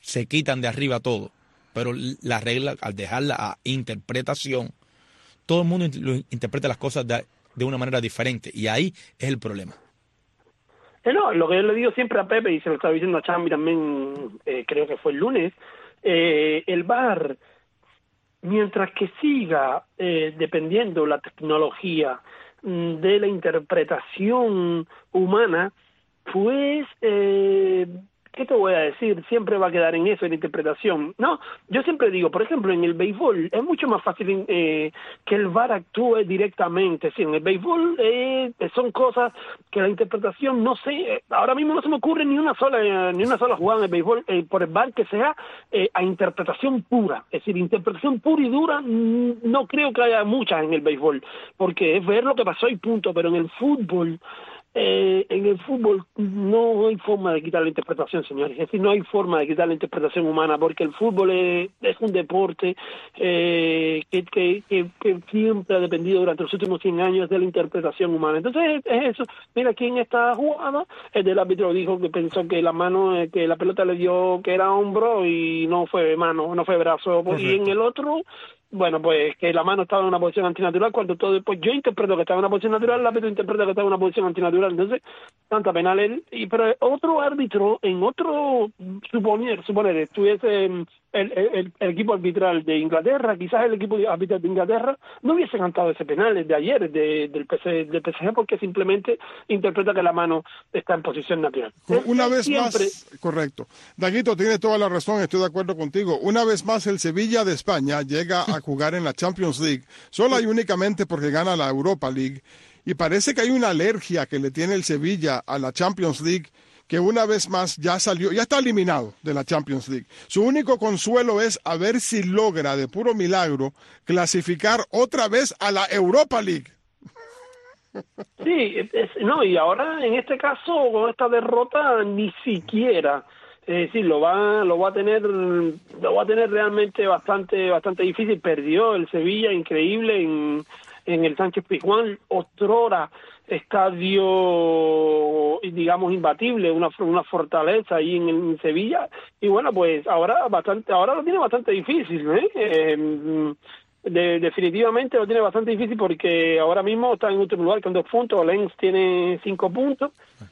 se quitan de arriba todo. Pero la regla, al dejarla a interpretación, todo el mundo interpreta las cosas de una manera diferente, y ahí es el problema. No, lo que yo le digo siempre a Pepe, y se lo estaba diciendo a Chambi también, creo que fue el lunes, el VAR, mientras que siga dependiendo la tecnología de la interpretación humana, pues, ¿qué te voy a decir? Siempre va a quedar en eso, en la interpretación. No, yo siempre digo, por ejemplo, en el béisbol es mucho más fácil que el VAR actúe directamente. Sí, en el béisbol son cosas que la interpretación, no sé, ahora mismo no se me ocurre ni una sola jugada en el béisbol por el VAR que sea a interpretación pura. Es decir, interpretación pura y dura, no creo que haya muchas en el béisbol, porque es ver lo que pasó y punto, pero en el fútbol no hay forma de quitar la interpretación, señores. Es decir, no hay forma de quitar la interpretación humana, porque el fútbol es un deporte que siempre ha dependido durante los últimos 100 años de la interpretación humana. Entonces, es eso. Mira, aquí en esta jugada, el del árbitro dijo que pensó que la mano, que la pelota le dio que era hombro y no fue mano, no fue brazo. Correcto. Y en el otro, bueno, pues que la mano estaba en una posición antinatural, cuando todo, pues yo interpreto que estaba en una posición natural, el árbitro interpreta que estaba en una posición antinatural, entonces, tanta penal él, pero otro árbitro, en otro, suponer, estuviese el equipo arbitral de Inglaterra, quizás el equipo arbitral de Inglaterra no hubiese cantado ese penal, el de ayer, del PSG, porque simplemente interpreta que la mano está en posición natural. Una vez más, correcto. Daguito, tiene toda la razón, estoy de acuerdo contigo. Una vez más, el Sevilla de España llega a jugar en la Champions League, sola y únicamente porque gana la Europa League, y parece que hay una alergia que le tiene el Sevilla a la Champions League, que una vez más ya está eliminado de la Champions League. Su único consuelo es a ver si logra, de puro milagro, clasificar otra vez a la Europa League. Sí, no, y ahora en este caso, con esta derrota, ni siquiera, es decir, lo va a tener realmente bastante difícil. Perdió el Sevilla, increíble, en el Sánchez Pizjuán, otrora estadio, digamos, imbatible, una fortaleza ahí en Sevilla, y bueno, pues ahora lo tiene bastante difícil, definitivamente lo tiene bastante difícil, porque ahora mismo está en último lugar con 2 puntos, Lens tiene 5 puntos,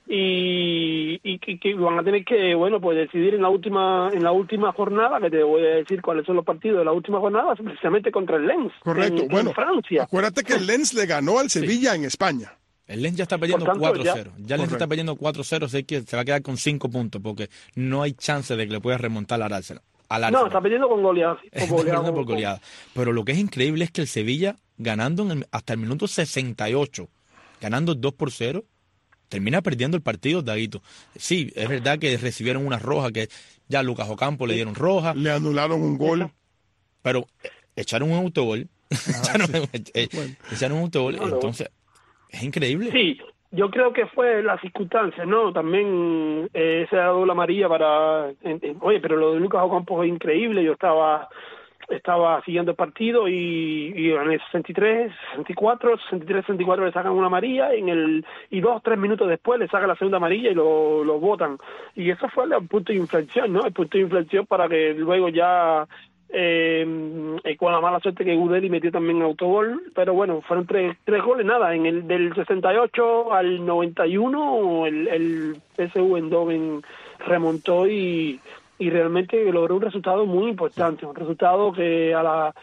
y que van a tener que, bueno, pues decidir en la última jornada, que te voy a decir cuáles son los partidos de la última jornada, precisamente contra el Lens. Correcto, en Francia. Acuérdate que el Lens le ganó al Sevilla en España. El Lens ya está perdiendo 4-0. Ya el Lens está perdiendo 4-0, sé que se va a quedar con 5 puntos, porque no hay chance de que le pueda remontar al Arsenal. No, está perdiendo con goleada. Por goleada. Pero lo que es increíble es que el Sevilla, ganando hasta el minuto 68, ganando 2-0, termina perdiendo el partido, Daguito. Sí, es verdad que recibieron una roja, que ya Lucas Ocampo le dieron roja. Le anularon un gol. Pero echaron un autogol. Echaron un autogol, entonces es increíble. Sí, yo creo que fue la circunstancia, ¿no? También se ha dado la amarilla oye, pero lo de Lucas Ocampo es increíble. Yo estaba siguiendo el partido y en el 64 le sacan una amarilla, y 2-3 minutos después le sacan la segunda amarilla y lo botan. Y eso fue el punto de inflexión, ¿no? El punto de inflexión para que luego ya con la mala suerte que Gudeli metió también autogol, pero bueno, fueron tres goles, nada, del 68 al 91 el PSV Eindhoven remontó y realmente logró un resultado muy importante, un resultado que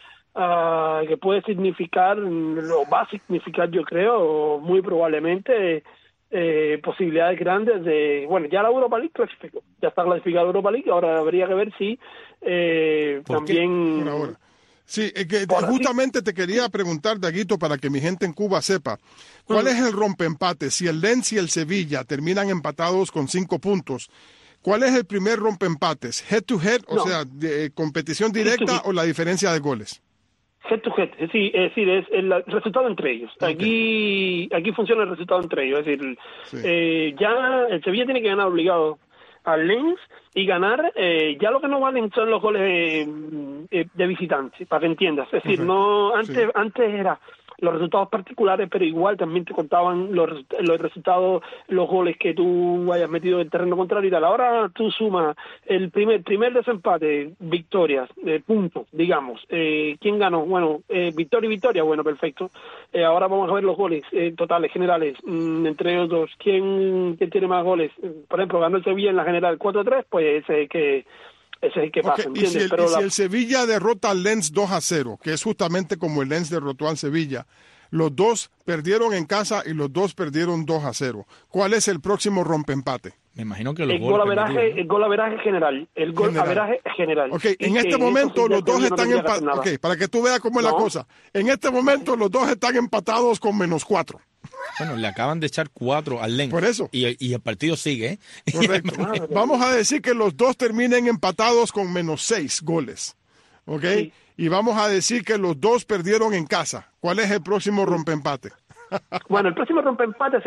que puede significar, lo va a significar, yo creo, muy probablemente posibilidades grandes de, bueno, ya la Europa League clasificó, ya está clasificada la Europa League, ahora habría que ver si también... Por ahora. Sí, justamente te quería preguntar, Daguito, para que mi gente en Cuba sepa, ¿cuál es el rompeempate? Si el Lens y el Sevilla terminan empatados con 5 puntos, ¿cuál es el primer rompeempates? ¿Head to head, o sea, de competición directa, o la diferencia de goles? Head to head, sí, es decir, es el resultado entre ellos. Okay. Aquí funciona el resultado entre ellos, es decir, ya el Sevilla tiene que ganar obligado al Lens y ganar, ya lo que no valen son los goles de visitantes, para que entiendas. Es decir, no antes era los resultados particulares, pero igual también te contaban los resultados, los goles que tú hayas metido en el terreno contrario y tal. Ahora tú sumas el primer desempate, victorias, puntos, digamos. ¿Quién ganó? Bueno, victoria y victoria, bueno, perfecto. Ahora vamos a ver los goles totales, generales, entre ellos dos. ¿Quién tiene más goles? Por ejemplo, ganó el Sevilla en la general 4-3, pues ese es el que pasa, ¿entiendes? Y si el Sevilla derrota al Lens 2-0, que es justamente como el Lens derrotó al Sevilla, los dos perdieron en casa y los dos perdieron 2-0. ¿Cuál es el próximo rompeempate? Me imagino que el gol averaje general. El gol averaje general. Ok, en este momento los dos están empatados. Ok, para que tú veas cómo es la cosa. En este momento los dos están empatados con -4. Bueno, le acaban de echar 4 al Lens. Por eso. Y el partido sigue, ¿eh? Correcto. Vamos a decir que los dos terminen empatados con -6 goles. ¿Ok? Sí. Y vamos a decir que los dos perdieron en casa. ¿Cuál es el próximo rompeempate? Bueno, el próximo rompeempate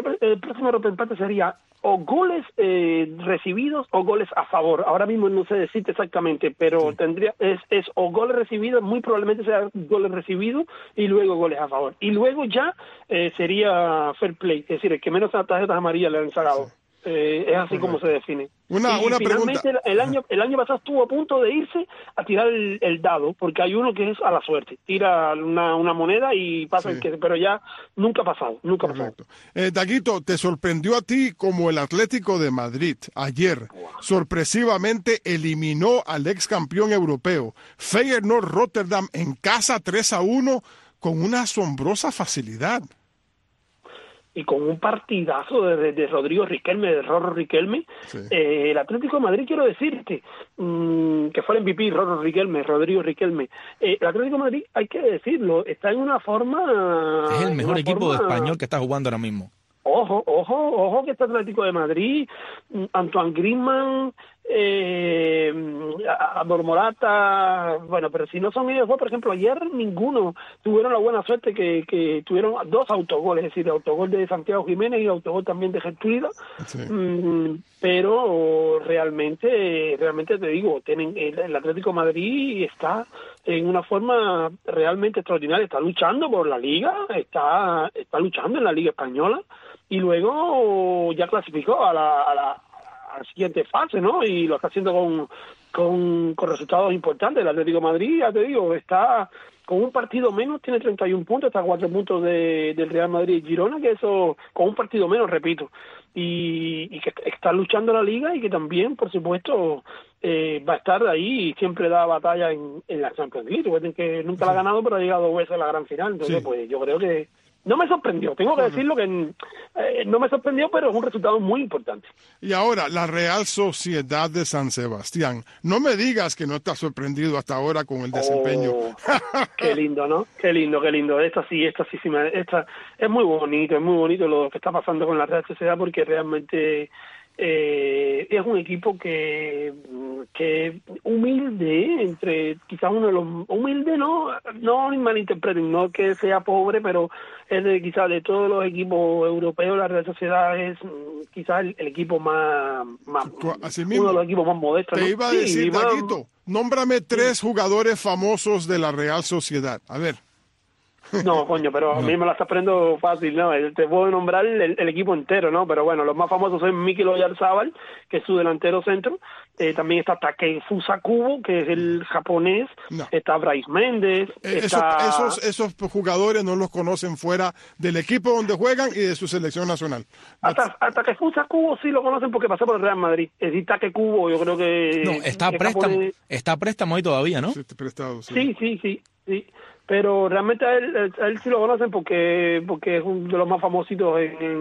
sería o goles recibidos o goles a favor. Ahora mismo no sé decirte exactamente, pero sí. es o goles recibidos, muy probablemente sea goles recibidos y luego goles a favor. Y luego ya sería fair play, es decir, el que menos tarjetas amarillas le han sacado. Sí. Es así como se define. Una finalmente pregunta. El año pasado estuvo a punto de irse a tirar el dado, porque hay uno que es a la suerte, tira una moneda y pasa el que, pero ya nunca ha pasado. Daguito, ¿te sorprendió a ti como el Atlético de Madrid ayer sorpresivamente eliminó al ex campeón europeo Feyenoord Rotterdam en casa 3-1 con una asombrosa facilidad? Y con un partidazo de Rodrigo Riquelme, de Rorro Riquelme, sí. El Atlético de Madrid, quiero decirte, que fue el MVP, Rodrigo Riquelme. El Atlético de Madrid, hay que decirlo, está en una forma... Es el mejor equipo de español que está jugando ahora mismo. Ojo que este Atlético de Madrid, Antoine Griezmann, Ador Morata, bueno, pero si no son ellos dos, por ejemplo, ayer ninguno tuvieron la buena suerte que tuvieron 2 autogoles, es decir, autogol de Santiago Jiménez y autogol también de Gertruida, sí. Pero realmente te digo, el Atlético de Madrid está en una forma realmente extraordinaria, está luchando por la Liga, está luchando en la Liga Española y luego ya clasificó a la siguiente fase, ¿no? Y lo está haciendo con resultados importantes. El Atlético de Madrid, ya te digo, está con un partido menos, tiene 31 puntos, está a 4 puntos del Real Madrid y Girona, que eso, con un partido menos, repito, y que está luchando la Liga y que también, por supuesto, va a estar ahí y siempre da batalla en la Champions League. Recuerden que nunca la ha ganado, pero ha llegado 2 veces a la gran final. Entonces, sí. Pues yo creo que no me sorprendió, tengo que decirlo que no me sorprendió, pero es un resultado muy importante. Y ahora, la Real Sociedad de San Sebastián. No me digas que no estás sorprendido hasta ahora con el desempeño. Qué lindo, ¿no? Qué lindo. Esta sí es muy bonito lo que está pasando con la Real Sociedad, porque realmente es un equipo que humilde, entre quizás uno de los humilde, no malinterpreten, no que sea pobre, pero es quizás de todos los equipos europeos la Real Sociedad es quizás el equipo más uno de los equipos más modestos. Te iba a decir, Daguito, nómbrame 3 jugadores famosos de la Real Sociedad. A ver. No, coño, pero a mí me las aprendo fácil, ¿no? Te puedo nombrar el equipo entero, ¿no? Pero bueno, los más famosos son Mikel Oyarzabal, que es su delantero centro. También está Takefusa Kubo, que es el japonés. No. Está Brais Méndez. Esos jugadores no los conocen fuera del equipo donde juegan y de su selección nacional. Hasta Takefusa Kubo sí lo conocen porque pasó por el Real Madrid. Es decir, Take Kubo, yo creo que... No, está a préstamo ahí todavía, ¿no? Sí, prestado, sí. Sí. Pero realmente a él sí lo conocen porque es uno de los más famositos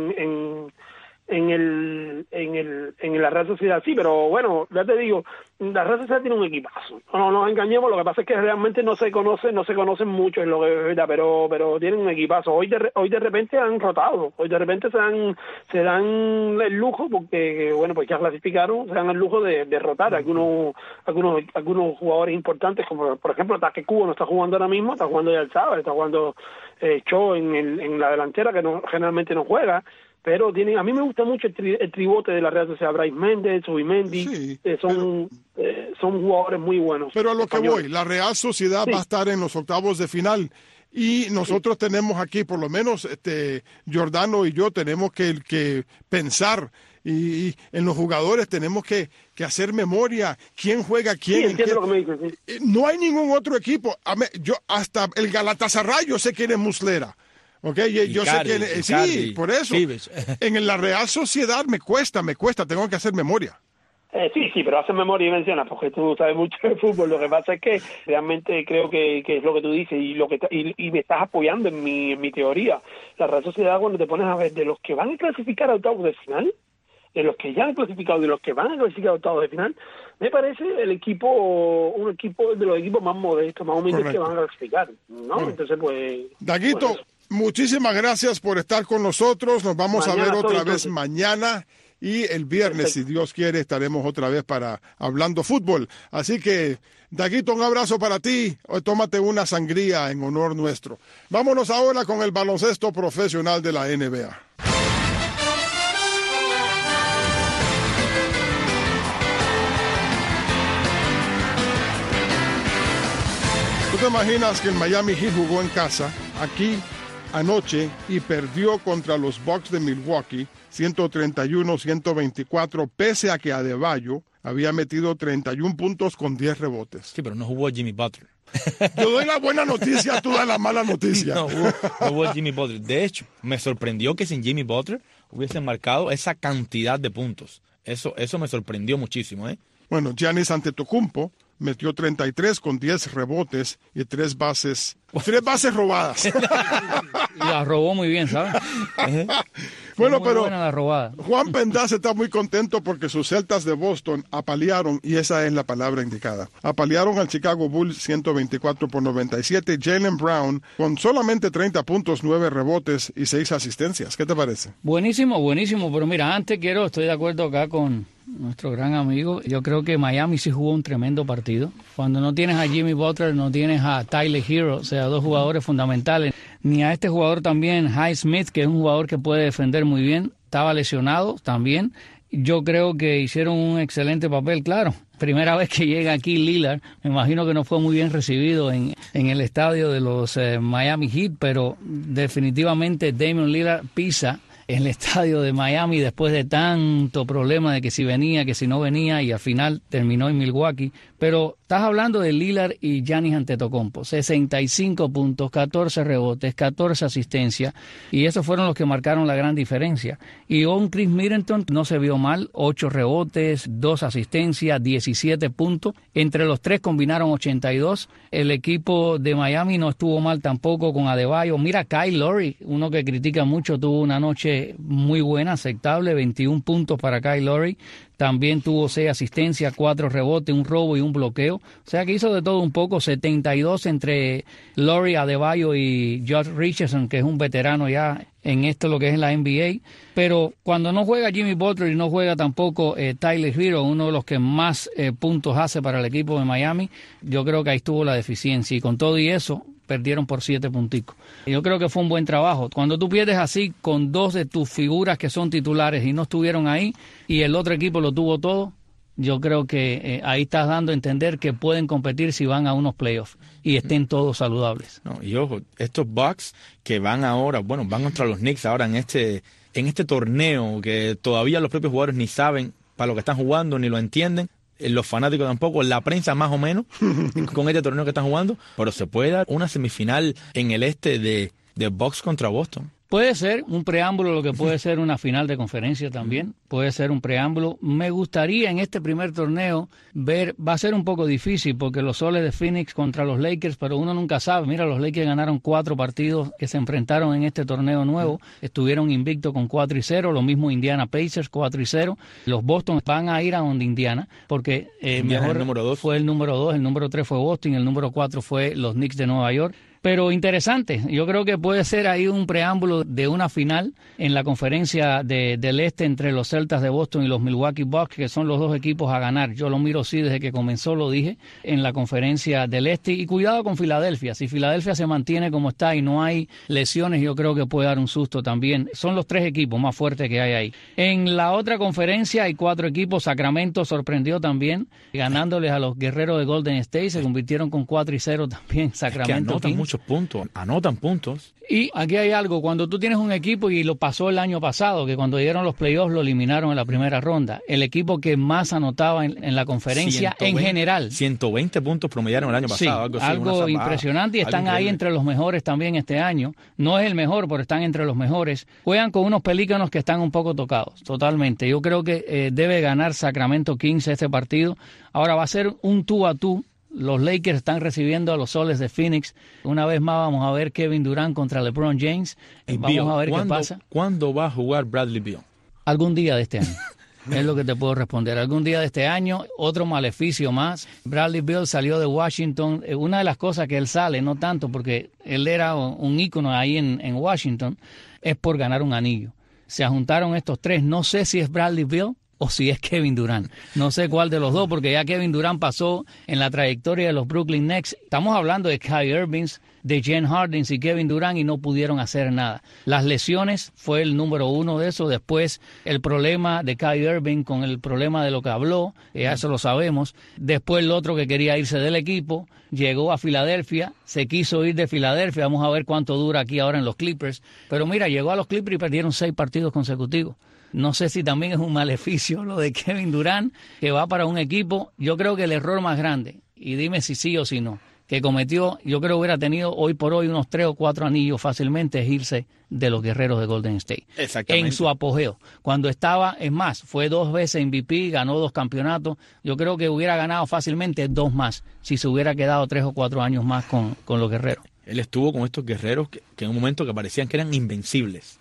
en la Real Sociedad. Sí, pero bueno, ya te digo, la Real Sociedad tiene un equipazo. No nos engañemos, lo que pasa es que realmente no se conocen mucho, es lo que es verdad, pero tienen un equipazo. Hoy de repente han rotado, hoy de repente se dan el lujo, porque bueno, pues ya clasificaron, se dan el lujo de rotar algunos jugadores importantes, como por ejemplo Take Kubo no está jugando ahora mismo, está jugando ya el sábado, está jugando Cho en la delantera, que generalmente no juega. Pero a mí me gusta mucho el tribote de la Real Sociedad, Brais Méndez, Zubimendi, sí, son jugadores muy buenos. Pero a lo que voy, la Real Sociedad va a estar en los octavos de final. Y nosotros tenemos aquí, por lo menos Giordano y yo, tenemos que pensar y en los jugadores tenemos que hacer memoria. ¿Quién juega quién? Sí, entiendo lo que me dices. Sí. No hay ningún otro equipo. Yo hasta el Galatasaray, yo sé quién es Muslera. Okay, yo sé quién es. Sí, por eso. En la Real Sociedad me cuesta, tengo que hacer memoria. Sí, pero haces memoria y mencionas, porque tú sabes mucho de fútbol. Lo que pasa es que realmente creo que es lo que tú dices y me estás apoyando en mi teoría. La Real Sociedad, cuando te pones a ver de los que van a clasificar a octavos de final, de los que ya han clasificado, de los que van a clasificar a octavos de final, me parece un equipo de los equipos más modestos, más humildes que van a clasificar, ¿no? Bueno. Entonces, pues... Daguito, pues muchísimas gracias por estar con nosotros. Nos vamos a ver otra vez mañana. Y el viernes, perfecto, si Dios quiere, estaremos otra vez para hablando fútbol. Así que, Daguito, un abrazo para ti. Tómate una sangría en honor nuestro. Vámonos ahora con el baloncesto profesional de la NBA. ¿Tú te imaginas que el Miami Heat jugó en casa, aquí, anoche, y perdió contra los Bucks de Milwaukee 131-124, pese a que Adebayo había metido 31 puntos con 10 rebotes? Sí, pero no jugó Jimmy Butler. Yo doy la buena noticia, tú das la mala noticia. No jugó Jimmy Butler. De hecho, me sorprendió que sin Jimmy Butler hubiesen marcado esa cantidad de puntos. Eso me sorprendió muchísimo, ¿eh? Bueno, Giannis Antetokounmpo metió 33 con 10 rebotes y 3 bases robadas. Y la robó muy bien, ¿sabes? Bueno, muy pero buena la robada. Juan Pendaz está muy contento porque sus Celtas de Boston apalearon, y esa es la palabra indicada, apalearon al Chicago Bulls 124-97. Jaylen Brown con solamente 30 puntos, 9 rebotes y 6 asistencias. ¿Qué te parece? Buenísimo, pero mira, estoy de acuerdo acá con nuestro gran amigo. Yo creo que Miami sí jugó un tremendo partido. Cuando no tienes a Jimmy Butler, no tienes a Tyler Hero, o sea, dos jugadores fundamentales, ni a este jugador también, Highsmith, que es un jugador que puede defender muy bien, estaba lesionado también. Yo creo que hicieron un excelente papel, claro. Primera vez que llega aquí Lillard, me imagino que no fue muy bien recibido en el estadio de los Miami Heat, pero definitivamente Damian Lillard pisa en el estadio de Miami después de tanto problema de que si venía, que si no venía, y al final terminó en Milwaukee. Pero estás hablando de Lillard y Giannis Antetokounmpo, 65 puntos, 14 rebotes, 14 asistencias, y esos fueron los que marcaron la gran diferencia. Y Chris Middleton no se vio mal, 8 rebotes, 2 asistencias, 17 puntos. Entre los tres combinaron 82. El equipo de Miami no estuvo mal tampoco con Adebayo. Mira, Kyle Lowry, uno que critica mucho, tuvo una noche muy buena, aceptable, 21 puntos para Kyle Lowry. También tuvo 6 asistencias, 4 rebotes, un robo y un bloqueo. O sea que hizo de todo un poco, 72 entre Lowry, Adebayo y Josh Richardson, que es un veterano ya en esto lo que es la NBA. Pero cuando no juega Jimmy Butler y no juega tampoco Tyler Hero, uno de los que más puntos hace para el equipo de Miami, yo creo que ahí estuvo la deficiencia. Y con todo y eso, perdieron por 7 punticos. Yo creo que fue un buen trabajo. Cuando tú pierdes así con 2 de tus figuras que son titulares y no estuvieron ahí y el otro equipo lo tuvo todo, yo creo que ahí estás dando a entender que pueden competir si van a unos playoffs y estén todos saludables. No, y ojo, estos Bucks que van ahora, van contra los Knicks ahora en este torneo que todavía los propios jugadores ni saben para lo que están jugando ni lo entienden. Los fanáticos tampoco, la prensa más o menos, con este torneo que están jugando, pero se puede dar una semifinal en el este de Bucks contra Boston. Puede ser un preámbulo, lo que puede ser una final de conferencia también, puede ser un preámbulo. Me gustaría en este primer torneo ver, va a ser un poco difícil porque los Soles de Phoenix contra los Lakers, pero uno nunca sabe. Mira, los Lakers ganaron 4 partidos que se enfrentaron en este torneo nuevo, estuvieron invictos con 4-0, lo mismo Indiana Pacers 4-0. Los Boston van a ir a donde Indiana, porque mejor el número 2. Fue el número 2, el número 3 fue Boston, el número 4 fue los Knicks de Nueva York. Pero interesante, yo creo que puede ser ahí un preámbulo de una final en la conferencia del este entre los Celtas de Boston y los Milwaukee Bucks, que son los dos equipos a ganar. Yo lo miro así desde que comenzó, lo dije, en la conferencia del este. Y cuidado con Filadelfia, si Filadelfia se mantiene como está y no hay lesiones, yo creo que puede dar un susto también. Son los 3 equipos más fuertes que hay ahí. En la otra conferencia hay 4 equipos. Sacramento sorprendió también, ganándoles a los Guerreros de Golden State, se convirtieron con 4-0 también. Sacramento. Es que anotan muchos muchos puntos, anotan puntos. Y aquí hay algo, cuando tú tienes un equipo, y lo pasó el año pasado, que cuando llegaron los playoffs lo eliminaron en la primera ronda, el equipo que más anotaba en la conferencia 120, en general. 120 puntos promediaron el año pasado. Sí, algo impresionante, y están ahí entre los mejores también este año. No es el mejor, pero están entre los mejores. Juegan con unos Pelícanos que están un poco tocados, totalmente. Yo creo que debe ganar Sacramento Kings este partido. Ahora va a ser un tú a tú. Los Lakers están recibiendo a los Soles de Phoenix. Una vez más vamos a ver Kevin Durant contra LeBron James. Vamos a ver qué pasa. ¿Cuándo va a jugar Bradley Beal? Algún día de este año. Es lo que te puedo responder. Algún día de este año, otro maleficio más. Bradley Beal salió de Washington. Una de las cosas que él sale, no tanto porque él era un ícono ahí en Washington, es por ganar un anillo. Se juntaron estos tres. No sé si es Bradley Beal o si es Kevin Durant. No sé cuál de los dos, porque ya Kevin Durant pasó en la trayectoria de los Brooklyn Nets. Estamos hablando de Kyrie Irving, de James Harden y Kevin Durant, y no pudieron hacer nada. Las lesiones fue el número uno de eso. Después el problema de Kyrie Irving con el problema de lo que habló, ya eso lo sabemos. Después el otro que quería irse del equipo, llegó a Filadelfia, se quiso ir de Filadelfia. Vamos a ver cuánto dura aquí ahora en los Clippers. Pero mira, llegó a los Clippers y perdieron 6 partidos consecutivos. No sé si también es un maleficio lo de Kevin Durant, que va para un equipo. Yo creo que el error más grande, y dime si sí o si no, que cometió, yo creo que hubiera tenido hoy por hoy unos 3 o 4 anillos fácilmente, es irse de los Guerreros de Golden State. Exactamente. En su apogeo. Cuando estaba, es más, fue 2 veces MVP, ganó 2 campeonatos. Yo creo que hubiera ganado fácilmente 2 más si se hubiera quedado 3 o 4 años más con los Guerreros. Él estuvo con estos Guerreros que en un momento que parecían que eran invencibles.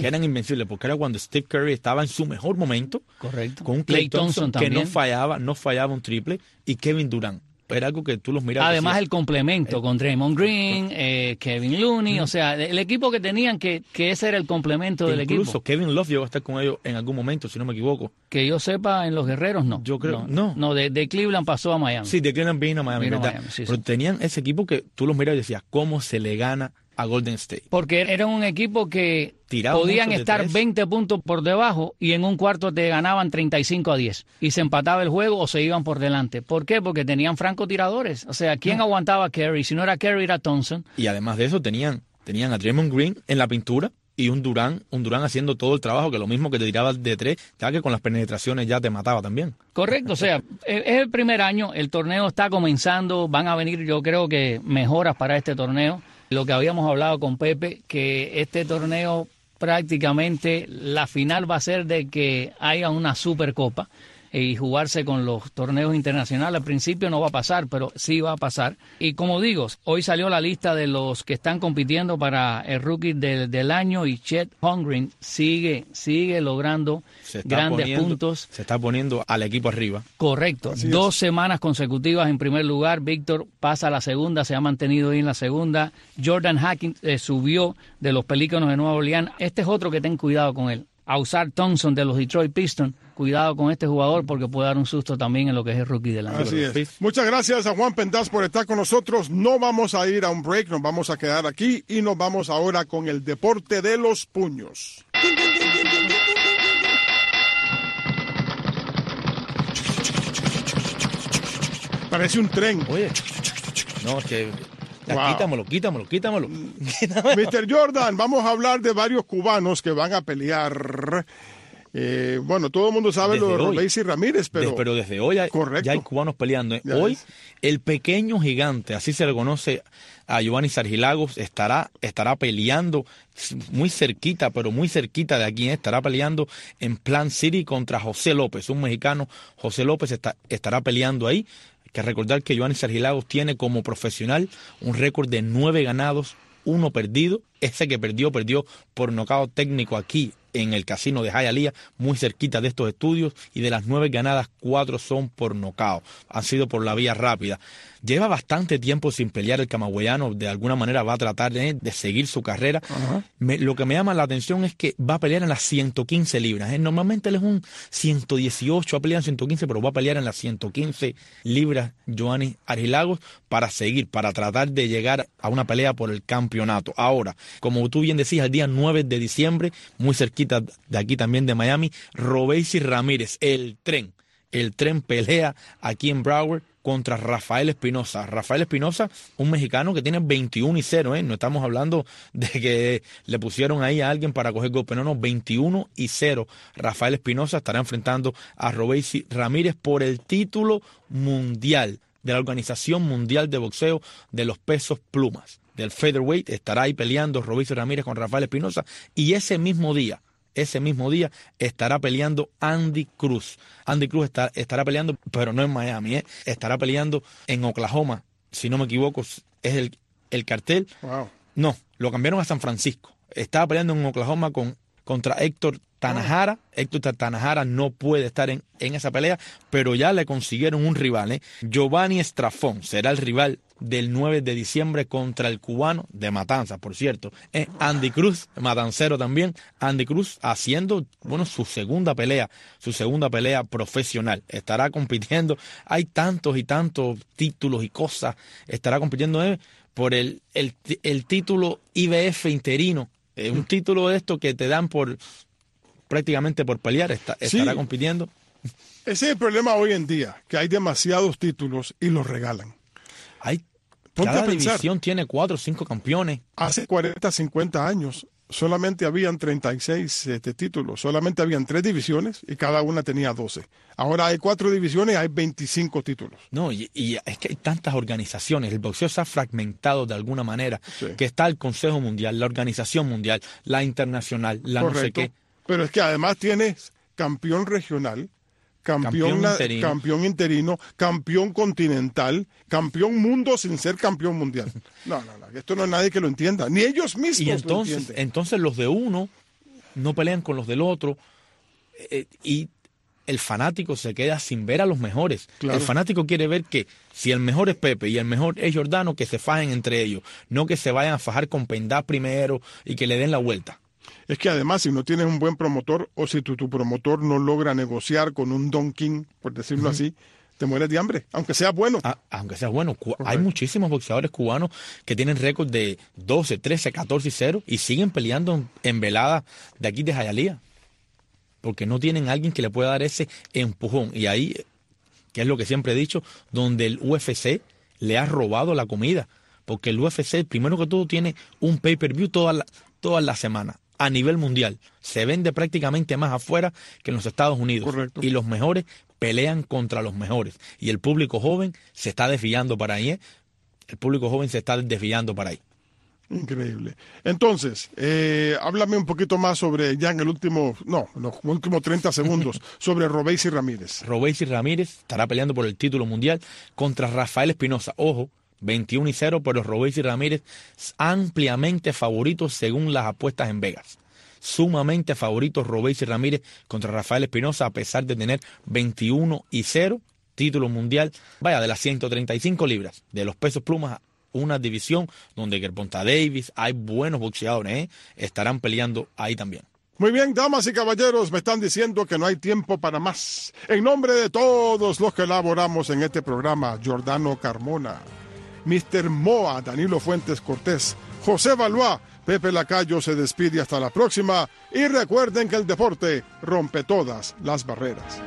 Porque era cuando Steve Curry estaba en su mejor momento. Correcto. Con un Klay Thompson que no fallaba un triple, y Kevin Durant. Era algo que tú los mirabas. Además, el complemento con Draymond Green, Kevin Looney, o sea, el equipo que tenían, que ese era el complemento del equipo. Incluso Kevin Love llegó a estar con ellos en algún momento, si no me equivoco. Que yo sepa, en los Guerreros no. Yo creo, no. De Cleveland pasó a Miami. Sí, de Cleveland vino a Miami, ¿verdad? Pero tenían ese equipo que tú los mirabas y decías, ¿cómo se le gana a Golden State? Porque era un equipo que tiraba, podían estar 20 puntos por debajo y en un cuarto te ganaban 35-10 y se empataba el juego o se iban por delante. ¿Por qué? Porque tenían francotiradores. O sea, ¿quién aguantaba a Curry? Si no era Curry, era Thompson. Y además de eso tenían a Draymond Green en la pintura y un Durant haciendo todo el trabajo, que lo mismo que te tiraba de 3, ya que con las penetraciones ya te mataba también. Correcto, o sea, es el primer año, el torneo está comenzando, van a venir yo creo que mejoras para este torneo. Lo que habíamos hablado con Pepe, que este torneo prácticamente la final va a ser de que haya una Supercopa y jugarse con los torneos internacionales. Al principio no va a pasar, pero sí va a pasar. Y como digo, hoy salió la lista de los que están compitiendo para el Rookie del año, y Chet Holmgren sigue logrando grandes puntos. Se está poniendo al equipo arriba. Correcto. 2 semanas consecutivas en primer lugar. Víctor pasa a la segunda, se ha mantenido ahí en la segunda. Jordan Hawkins subió de los Pelícanos de Nueva Orleans. Este es otro que ten cuidado con él. Ausar Thompson de los Detroit Pistons. Cuidado con este jugador porque puede dar un susto también en lo que es el Rookie del año. Así es. Muchas gracias a Juan Pendas por estar con nosotros. No vamos a ir a un break, nos vamos a quedar aquí y nos vamos ahora con el deporte de los puños. Parece un tren. Oye, no, es que... Wow. Quítamelo. Mr. Jordan, vamos a hablar de varios cubanos que van a pelear. Bueno, todo el mundo sabe desde lo de Robeisy Ramírez, pero desde hoy ya hay cubanos peleando. Hoy el pequeño gigante, así se le conoce a Yohannis Archilagos, estará peleando muy cerquita de aquí, estará peleando en Plant City contra José López, un mexicano. José López estará peleando ahí. Hay que recordar que Yohannis Archilagos tiene como profesional un récord de 9 ganados, 1 perdido. Ese que perdió por nocaut técnico aquí en el casino de Hialeah, muy cerquita de estos estudios, y de las 9 ganadas, 4 son por nocaut. Han sido por la vía rápida. Lleva bastante tiempo sin pelear el camagüeyano, de alguna manera va a tratar de seguir su carrera. Lo que me llama la atención es que va a pelear en las 115 libras. Normalmente él es un 118, ha peleado en 115, pero va a pelear en las 115 libras Yohannis Archilagos para tratar de llegar a una pelea por el campeonato. Ahora, como tú bien decías, el día 9 de diciembre, muy cerquita de aquí también de Miami, Robeisy Ramírez, el tren pelea aquí en Broward contra Rafael Espinoza. Rafael Espinoza, un mexicano que tiene 21-0, no estamos hablando de que le pusieron ahí a alguien para coger golpe, no, 21-0. Rafael Espinoza estará enfrentando a Robeisy Ramírez por el título mundial de la Organización Mundial de Boxeo de los pesos plumas. Del featherweight estará ahí peleando Robeisy Ramírez con Rafael Espinoza, y ese mismo día estará peleando Andy Cruz. Andy Cruz estará peleando, pero no en Miami, estará peleando en Oklahoma, si no me equivoco, es el cartel. Wow. No, lo cambiaron a San Francisco. Estaba peleando en Oklahoma contra Héctor Tanajara. Héctor Tanajara no puede estar en esa pelea, pero ya le consiguieron un rival. Giovanni Estrafón será el rival del 9 de diciembre contra el cubano de Matanzas, por cierto. Andy Cruz, matancero también. Andy Cruz haciendo, su segunda pelea profesional. Estará compitiendo. Hay tantos y tantos títulos y cosas. Estará compitiendo por el título IBF interino. Un título de esto que te dan prácticamente por pelear. Estará compitiendo. Ese es el problema hoy en día, que hay demasiados títulos y los regalan. Cada división tiene 4 o 5 campeones. Hace 40, 50 años solamente habían 36 títulos, solamente habían 3 divisiones y cada una tenía 12. Ahora hay 4 divisiones y hay 25 títulos. No, y es que hay tantas organizaciones, el boxeo se ha fragmentado de alguna manera, que está el Consejo Mundial, la Organización Mundial, la Internacional, la Correcto. No sé qué. Pero es que además tienes campeón regional, campeón interino, campeón continental, campeón mundo sin ser campeón mundial. No, esto no hay nadie que lo entienda, ni ellos mismos y lo entienden. Entonces los de uno no pelean con los del otro, y el fanático se queda sin ver a los mejores. Claro. El fanático quiere ver que si el mejor es Pepe y el mejor es Giordano, que se fajen entre ellos, no que se vayan a fajar con Pendá primero y que le den la vuelta. Es que además, si no tienes un buen promotor, o si tu promotor no logra negociar con un Don King, por decirlo así, te mueres de hambre, aunque sea bueno. Aunque sea bueno. Hay muchísimos boxeadores cubanos que tienen récord de 12, 13, 14-0 y siguen peleando en veladas de aquí de Hialeah, porque no tienen alguien que le pueda dar ese empujón. Y ahí, que es lo que siempre he dicho, donde el UFC le ha robado la comida, porque el UFC, primero que todo, tiene un pay-per-view toda la semana. A nivel mundial, se vende prácticamente más afuera que en los Estados Unidos. Correcto. Y los mejores pelean contra los mejores. Y el público joven se está desviando para ahí. Increíble. Entonces, háblame un poquito más sobre, ya en los últimos 30 segundos, sobre Robeisy Ramírez. Robeisy Ramírez estará peleando por el título mundial contra Rafael Espinoza. Ojo, 21-0, pero Robeisy Ramírez ampliamente favorito según las apuestas en Vegas. Sumamente favorito Robeisy Ramírez contra Rafael Espinoza, a pesar de tener 21-0, título mundial, de las 135 libras, de los pesos plumas, una división donde Gervonta Davis, hay buenos boxeadores, estarán peleando ahí también. Muy bien, damas y caballeros, me están diciendo que no hay tiempo para más. En nombre de todos los que elaboramos en este programa, Giordano Carmona, Mr. Moa, Danilo Fuentes Cortés, José Valois, Pepe Lacayo se despide hasta la próxima, y recuerden que el deporte rompe todas las barreras.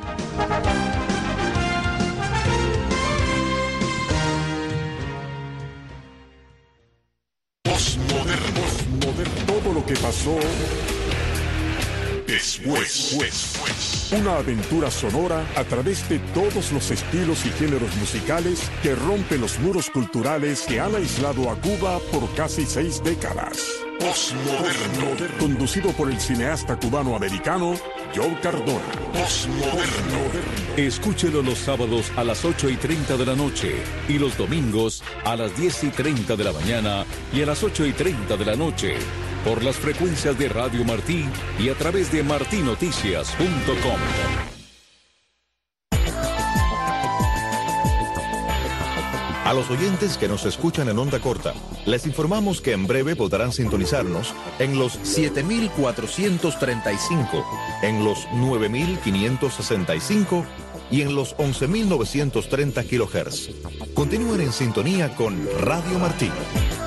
Postmoderno. Todo lo que pasó después. Una aventura sonora a través de todos los estilos y géneros musicales que rompen los muros culturales que han aislado a Cuba por casi 6 décadas. Postmoderno. Conducido por el cineasta cubano-americano Joe Cardona. Postmoderno. Escúchelo los sábados a las 8:30 de la noche y los domingos a las 10:30 de la mañana y a las 8:30 de la noche por las frecuencias de Radio Martí y a través de martinoticias.com. A los oyentes que nos escuchan en onda corta, les informamos que en breve podrán sintonizarnos en los 7.435, en los 9.565 y en los 11.930 kHz. Continúen en sintonía con Radio Martí.